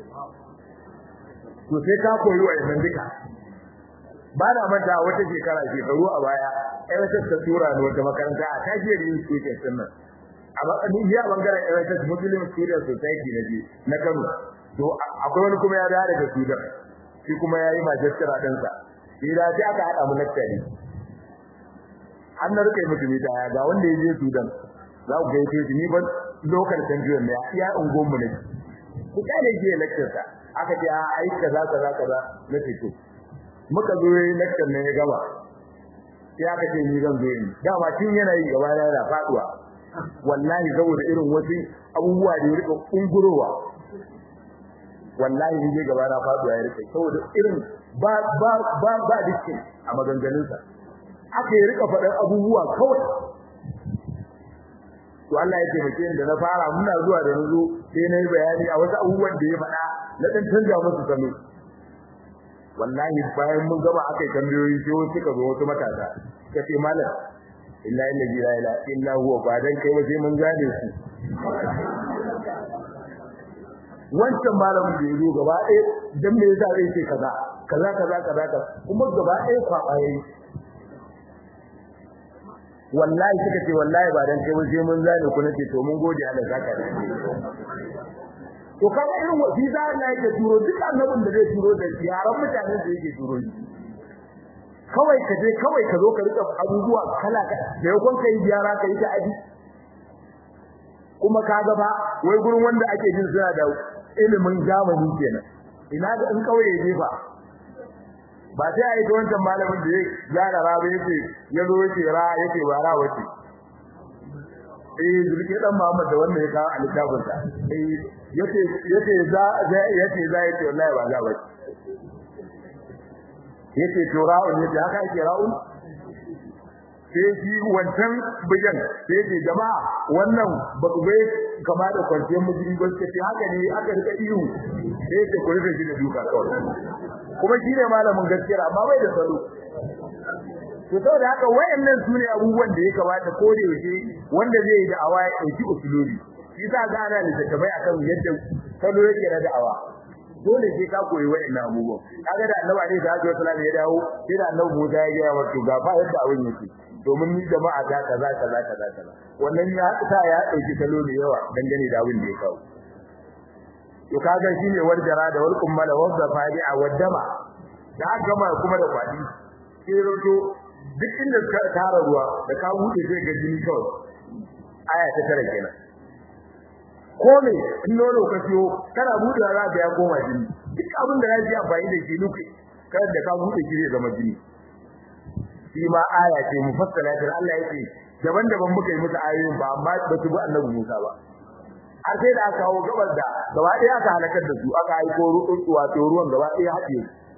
to sai ka koyi wannan duka ba na manta wata shekara shekaru a baya ai wata ta tura ni wata makaranta a tajiyar yin student din nan amma ni ya bangaren Emirates Muslim Student Society na ji na Kano to akwai wani kuma ya dawo daga Sudan shi kuma yayi majistara din sa shi da sai aka hada mu lecture an na rike mutum da ga wanda ya je Sudan za ku gaite shi ni ban local champion ne ya ungon mu ne ku kale je lecture sa aka ce ai kaza kaza kaza na fito muka zo lecture ne ya gaba sai aka ce ni zan zo ni dama tun yana yi gaba na faduwa wallahi saboda irin wasu abubuwa da ya rika kungurowa wallahi ne gaba na faduwa ya rika saboda irin ba ba ba ba dikin a maganganunsa aka yi rika faɗan abubuwa kawai to Allah ya taimake ni da na fara muna zuwa da nazo sai nayi bayani a wasu abubuwan da ya faɗa na dan canja musu salo wallahi bayan mun gaba akai tambayoyi sai wasu suka zo wasu matasa kace malam illa illahi la ilaha illa huwa ba dan kai sai mun gane su wancan malamin da yazo gaba ɗaya dan me yasa zai ce kaza kaza kaza kaza kuma gaba ɗaya kwaba yayi wallahi suka ce wallahi ba dan kai sai mun gane ku nace to mun gode Allah zaka da to kaga irin visa Allah yake turo duk annabin da zai turo da yaran mutanen da yake turo kawai ka je kawai ka zo ka rika abubuwa kala ka da yakon kai ziyara ka yi ta aji kuma kaga ba wai gurin wanda ake jin suna da ilimin zamani kenan ina ga in kawai yaje ba ba sai ai ga wancan malamin da ya gara ba yace yazo yace ra yace ba ra wace eh dulke dan Muhammad da wannan ya kawo alƙabin sa eh yace yace za yace za yace wallahi ba za wace yace to ra'un yace haka yake ra'un sai shi wancan bijan sai ce jama'a wannan ba ku bai kama da kwanciyar mujiri ba sai haka ne aka rika iyo sai ce ku rufe shi da duka kawai kuma shi ne malamin gaskiya amma bai da salo to saboda haka wayannan sune abubuwan da ya kamata ko da yake wanda zai yi da'awa ya dauki usuluri shi sa ga ana littattafai akan yadda salo yake na da'awa dole sai ka koyi wayannan abubuwan kaga da Annabi alaihi salatu wasallam ya dawo sai da Annabi Musa ya ga wato ga fa yadda abin yake domin ni jama'a ta kaza kaza kaza kaza wannan ya sa ya dauki salo da yawa dangane da abin da ya kawo to kaga shine warjara da wal kummala wa zafadi'a wa dama da gama kuma da kwadi sai roto duk inda ka tara ruwa da ka bude sai ga jini kawai aya ta tare kenan ko me in nono ka siyo kana budewa za ka ya koma jini duk abin da zai amfani da shi nuke kada da ka bude shi zai zama jini shi ma aya ce mufassalatin Allah yake daban-daban muka yi musu ayoyin ba amma ba su bi Annabi Musa ba har sai da aka kawo gabar da gaba ɗaya aka halakar da su aka aiko ruwan wato ruwan gaba ɗaya haɗe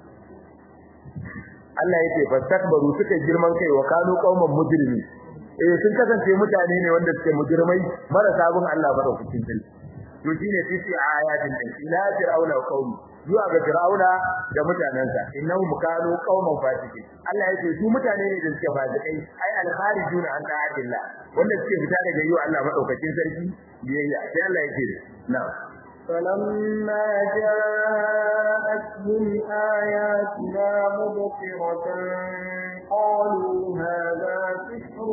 Allah yake fastakbaru suka girman kai wa kanu qauman mujrimin eh sun kasance mutane ne wanda suke mujrimai marasa bin Allah ba da hukuncin dai to shine tisi ayatin din ila fir'auna wa qaumi zuwa ga fir'auna da mutanansa innahum kanu qauman fasiqin Allah yake su mutane ne da suke fasikai ai al-kharijuna an ta'atillah wanda suke fita daga yiwa Allah madaukakin sarki biyayya sai Allah yake na'am فلما جاءتهم آياتنا مبصرة قالوا هذا سحر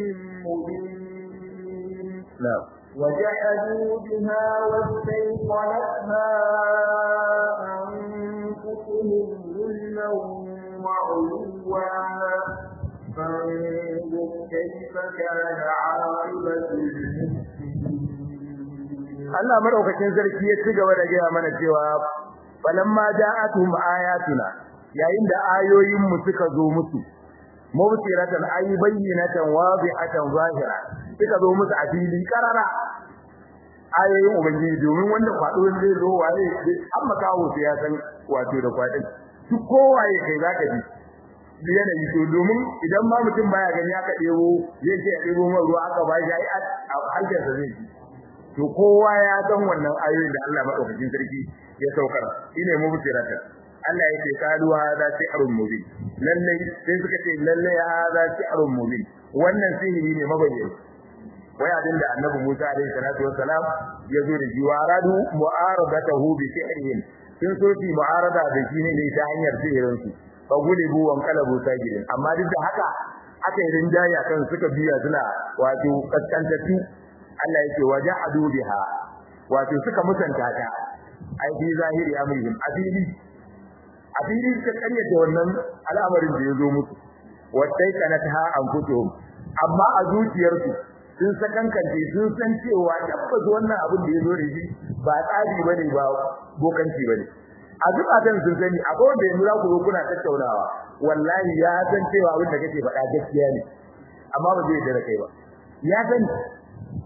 مبين نعم وجحدوا بها واستيقنتها أنفسهم ظلما وعلوا فانظر كيف كان عاقبة المفسدين Allah madaukakin sarki ya ci gaba da gaya mana cewa falamma ja'atuhum ayatuna yayin da ayoyin mu suka zo musu mubtiratan ay bayyinatan wadi'atan zahira suka zo musu a fili karara ayoyin ubangiji domin wanda kwado zai zo waye amma kawo sai ya san wato da kwadin duk kowaye kai zaka ji yanayi to domin idan ma mutum baya gani aka debo zai ce a debo mai ruwa aka ba shi ai a hankalsa zai ji to kowa ya san wannan ayoyin da Allah madaukakin sarki ya saukar shine mubtiratan Allah yake kaluwa hada sihrun mubin lalle sai suka ce lalle hada sihrun mubin wannan sihiri ne mabayyana wai abin da Annabi Musa alaihi salatu wassalam ya zo da jiwaradu mu'aradatahu bi sihrihim sun so su mu'arada da shi ne ta hanyar sihirin su fa gulibu wa qalabu sajirin amma duk da haka aka yi rinjaye akan suka biya suna wato kaskantattu Allah yake waja'adu biha wato suka musanta ta ai bi zahiri amrihim abili abili suka karyata wannan al'amarin da yazo musu wattai kanata anfusuhum amma a zuciyarsu sun sakankance sun san cewa tabbas wannan abin da yazo da shi ba tsari bane ba bokanci bane a zukatan sun sani akwai wanda yanzu za ku zo kuna tattaunawa wallahi ya san cewa abin da kake faɗa gaskiya ne amma ba zai da kai ba ya sani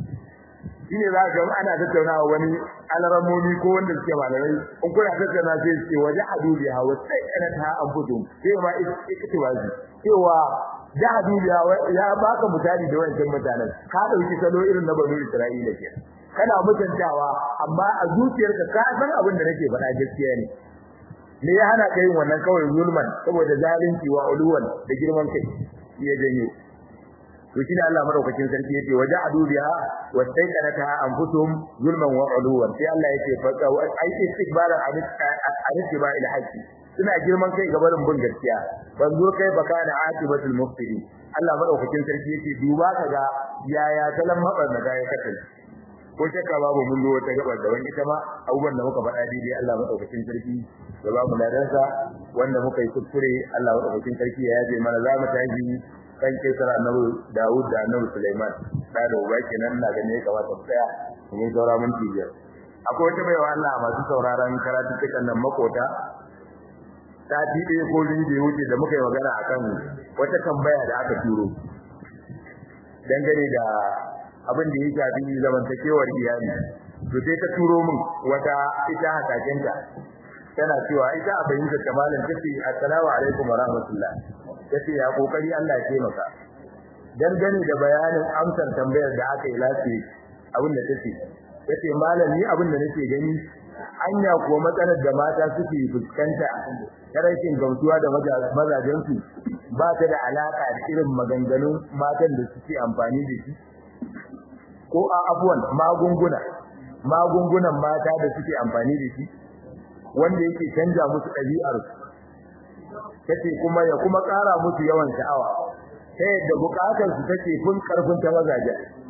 shine za ga ana tattaunawa wani alaramomi ko wanda suke malamai in kuna tattauna sai su ce waje adubiya wa sai kana ta abudum sai ma iktibazi cewa da adubiya ya baka mutane da wannan mutanen ka dauki salo irin na banu Isra'ila ke kana mutuntawa amma a zuciyarka ka san abin da nake faɗa gaskiya ne me ya hana kai wannan kawai zulman saboda zalunci wa uluwan da girman kai ya janyo to shi Allah madaukakin sarki yace waja'adu biha wastaqanata anfusuhum zulman wa uluwan sai Allah yake faka ai istikbaran al-ittiba ila haqqi suna girman kai ga barin bin gaskiya ban zo kai baka da atibatul mufsidin Allah madaukakin sarki yace duba kaga yaya talan mabarna da ya kasance ko shakka babu mun zo wata gabar da wani ita ma abubuwan da muka faɗa daidai Allah madaukakin sarki da babu ladansa wanda muka yi kuskure Allah madaukakin sarki ya yaje mana za mu tafi kan kisar annabi Dawud da annabi Sulaiman da da uba kenan ina ganin ya kamata mu tsaya mun saura mun tijiyar akwai wata baiwa Allah masu sauraron karatu cikin nan makota ta dide ko da wuce da muka yi magana akan wata tambaya da aka turo dangane da abin da ya shafi zamantakewar iyali to sai ta turo min wata ita hakakenta tana cewa ita a bayyana ta malam tace assalamu alaikum wa rahmatullah tace ya kokari Allah ya taimaka dangane da bayanin amsar tambayar da aka yi lafiya abin da tace tace malam ni abin da nake gani anya kuwa matsalar da mata suke fuskanta ta rashin gamsuwa da mazajen su ba ta da alaka da irin maganganun matan da suke amfani da shi ko a abuwan magunguna magungunan mata da suke amfani da shi wanda yake canja musu ɗabi'ar kace kuma ya kuma ƙara musu yawan sha'awa ta yadda bukatar su take kun karfin ta mazaje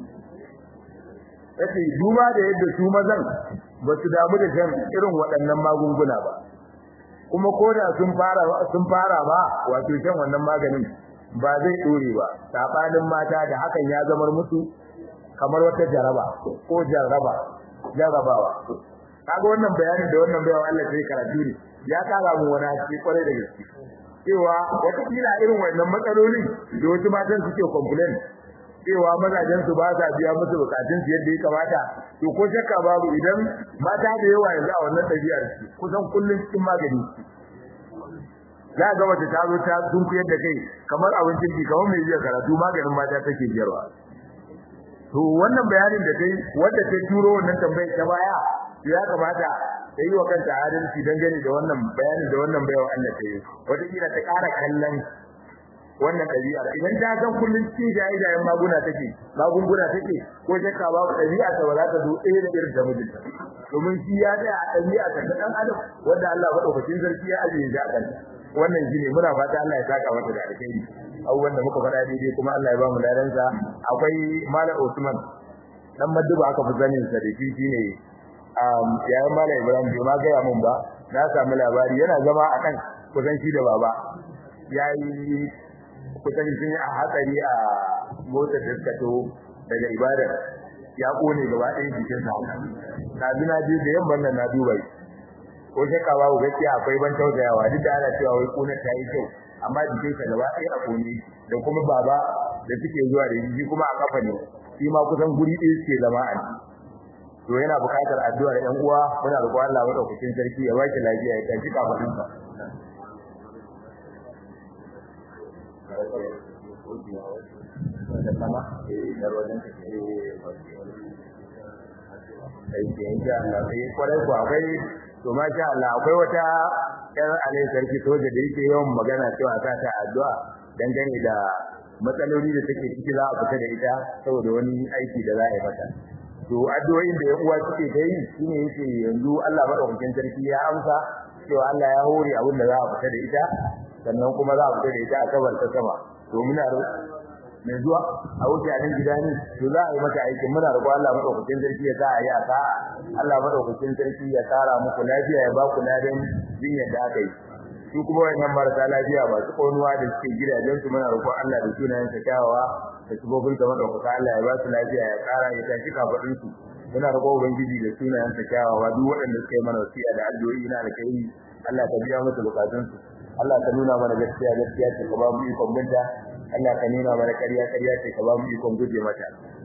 kace duba da yadda su mazan ba su damu da shan irin waɗannan magunguna ba kuma koda sun fara sun fara ba wato shan wannan maganin ba zai dore ba sabanin mata da hakan ya zamar musu kamar wata jaraba ko jaraba jarabawa kaga wannan bayanin da wannan bayawa Allah sai karatu ne ya kara mu wani haske kwarai da gaske cewa wata kila irin wannan matsalolin da wasu matan suke complain cewa mazajen su ba sa biya musu bukatun su yadda ya kamata to ko shakka babu idan mata da yawa yanzu a wannan ɗabi'ar su kusan kullun cikin magani za ga wata ta zo ta sunkuyar da kai kamar abincin ki kamar mai jiya karatu maganin mata take biyarwa to wannan bayanin da kai wanda ta turo wannan tambayar ta baya ya kamata ta yi wa kanta adalci dangane da wannan bayanin da wannan bayawa Allah ta yi wata kila ta ƙara kallon wannan ɗabi'a idan ta san kullun cikin jaye-jayen magunguna take magunguna take ko shakka babu ɗabi'a ta ba za ta zo ɗaya da irin da mijinta domin shi ya tsaya a ɗabi'a ta ɗan adam wanda Allah madaukakin sarki ya ajiye shi a kanta wannan shine muna fata Allah ya saka mata da alheri abubuwan da muka faɗa daidai kuma Allah ya ba mu ladansa akwai Malam Usman dan Madduba aka fi sanin sa da shi shine um yayin Malam Ibrahim bai ma ga mun ba na samu labari yana zama a kan kusan shi da baba yayi kusan sun yi a hatsari a motar da suka to daga ibadar ya kone gaba ɗayan jikin sa kaji na je da yamman nan na duba ko shakka babu gaskiya akwai ban tausayawa duk da ana cewa wai kunar ta yi kyau amma jikin sa gaba ɗaya a kone da kuma baba da suke zuwa da shi kuma a kafa ne shi ma kusan guri ɗaya suke zama a to yana buƙatar addu'ar ƴan uwa muna roƙon Allah madaukakin sarki ya baki lafiya ya tafi kafarin sa sama eh darwajen take eh sai insha Allah sai kwarai ko akwai to masha Allah akwai wata ƴan alai sarki soja da yake yawan magana cewa ta ta addu'a dangane da matsaloli da take ciki za a fita da ita saboda wani aiki da za a yi mata to addu'o'in da ƴan uwa suke ta yi shine yake yanzu Allah madaukakin sarki ya amsa cewa Allah ya hore abin da za a fita da ita sannan kuma za a fita da ita a kabar ta sama to muna mai zuwa a wuce a nan gida ne to za a yi mata aikin muna roƙon Allah madaukakin sarki ya sa a yi aka Allah madaukakin sarki ya tsara muku lafiya ya ba ku ladan jinyar da aka yi su kuma wayannan marasa lafiya ba su konuwa da suke gidajen su muna roƙon Allah da sunayen sa kyawawa da subobin sa madaukaka Allah ya ba su lafiya ya tsara ya tashi kafadin su muna roƙon ubangiji da sunayen sa kyawawa duk waɗanda suka yi mana wasiya da addu'o'i na alkhairi Allah ka biya musu bukatun su Allah ka nuna mana gaskiya gaskiya ce ka ba mu ikon binta Allah ka nuna mana ƙarya ƙarya ce ka ba mu ikon guje mata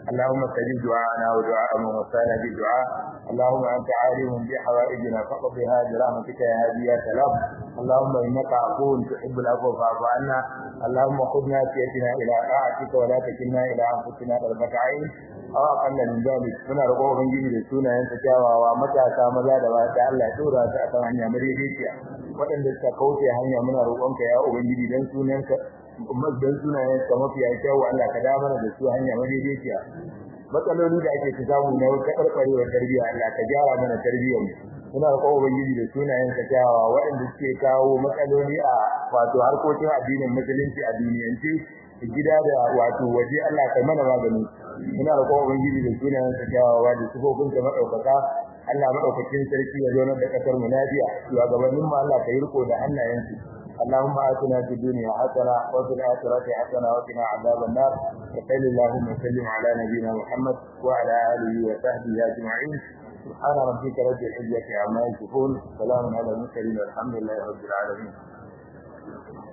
اللهم استجب دعاءنا ودعاء من وصانا بالدعاء اللهم أنت عالم بحوائجنا فقضها برحمتك يا هادي يا سلام اللهم إنك عفو تحب العفو فاعف عنا اللهم خذنا سيئتنا إلى طاعتك ولا تكلنا إلى أنفسنا طرفة عين أو أقل من ذلك muna roƙon ubangiji da sunayensa kyawawa matasa maza da mata Allah ya tura su akan hanya madaidaiciya waɗanda suka kauce hanya muna roƙonka ya ubangiji dan sunanka dan sunayensa mafiya kyawu Allah ka da mana da su hanya madaidaiciya matsaloli da ake ta samu na karkarewar tarbiyya Allah ka gyara mana tarbiyyar muna roƙon ubangiji da sunayensa kyawawa waɗanda suke kawo matsaloli a wato harkokin addinin musulunci a duniyance gida da wato waje Allah kai mana magani muna roƙon ubangiji da sunayen sa kyawawa da sifofin sa madaukaka Allah madaukakin sarki ya zo na da kasar mu lafiya ya gabanin mu Allah kai riko da hannayen su اللهم آتنا في الدنيا حسنة وفي الآخرة حسنة وقنا عذاب النار وصلى اللهم وسلم على نبينا محمد وعلى آله وصحبه أجمعين سبحان ربك رب العزة عما يصفون سلام على المرسلين والحمد لله رب العالمين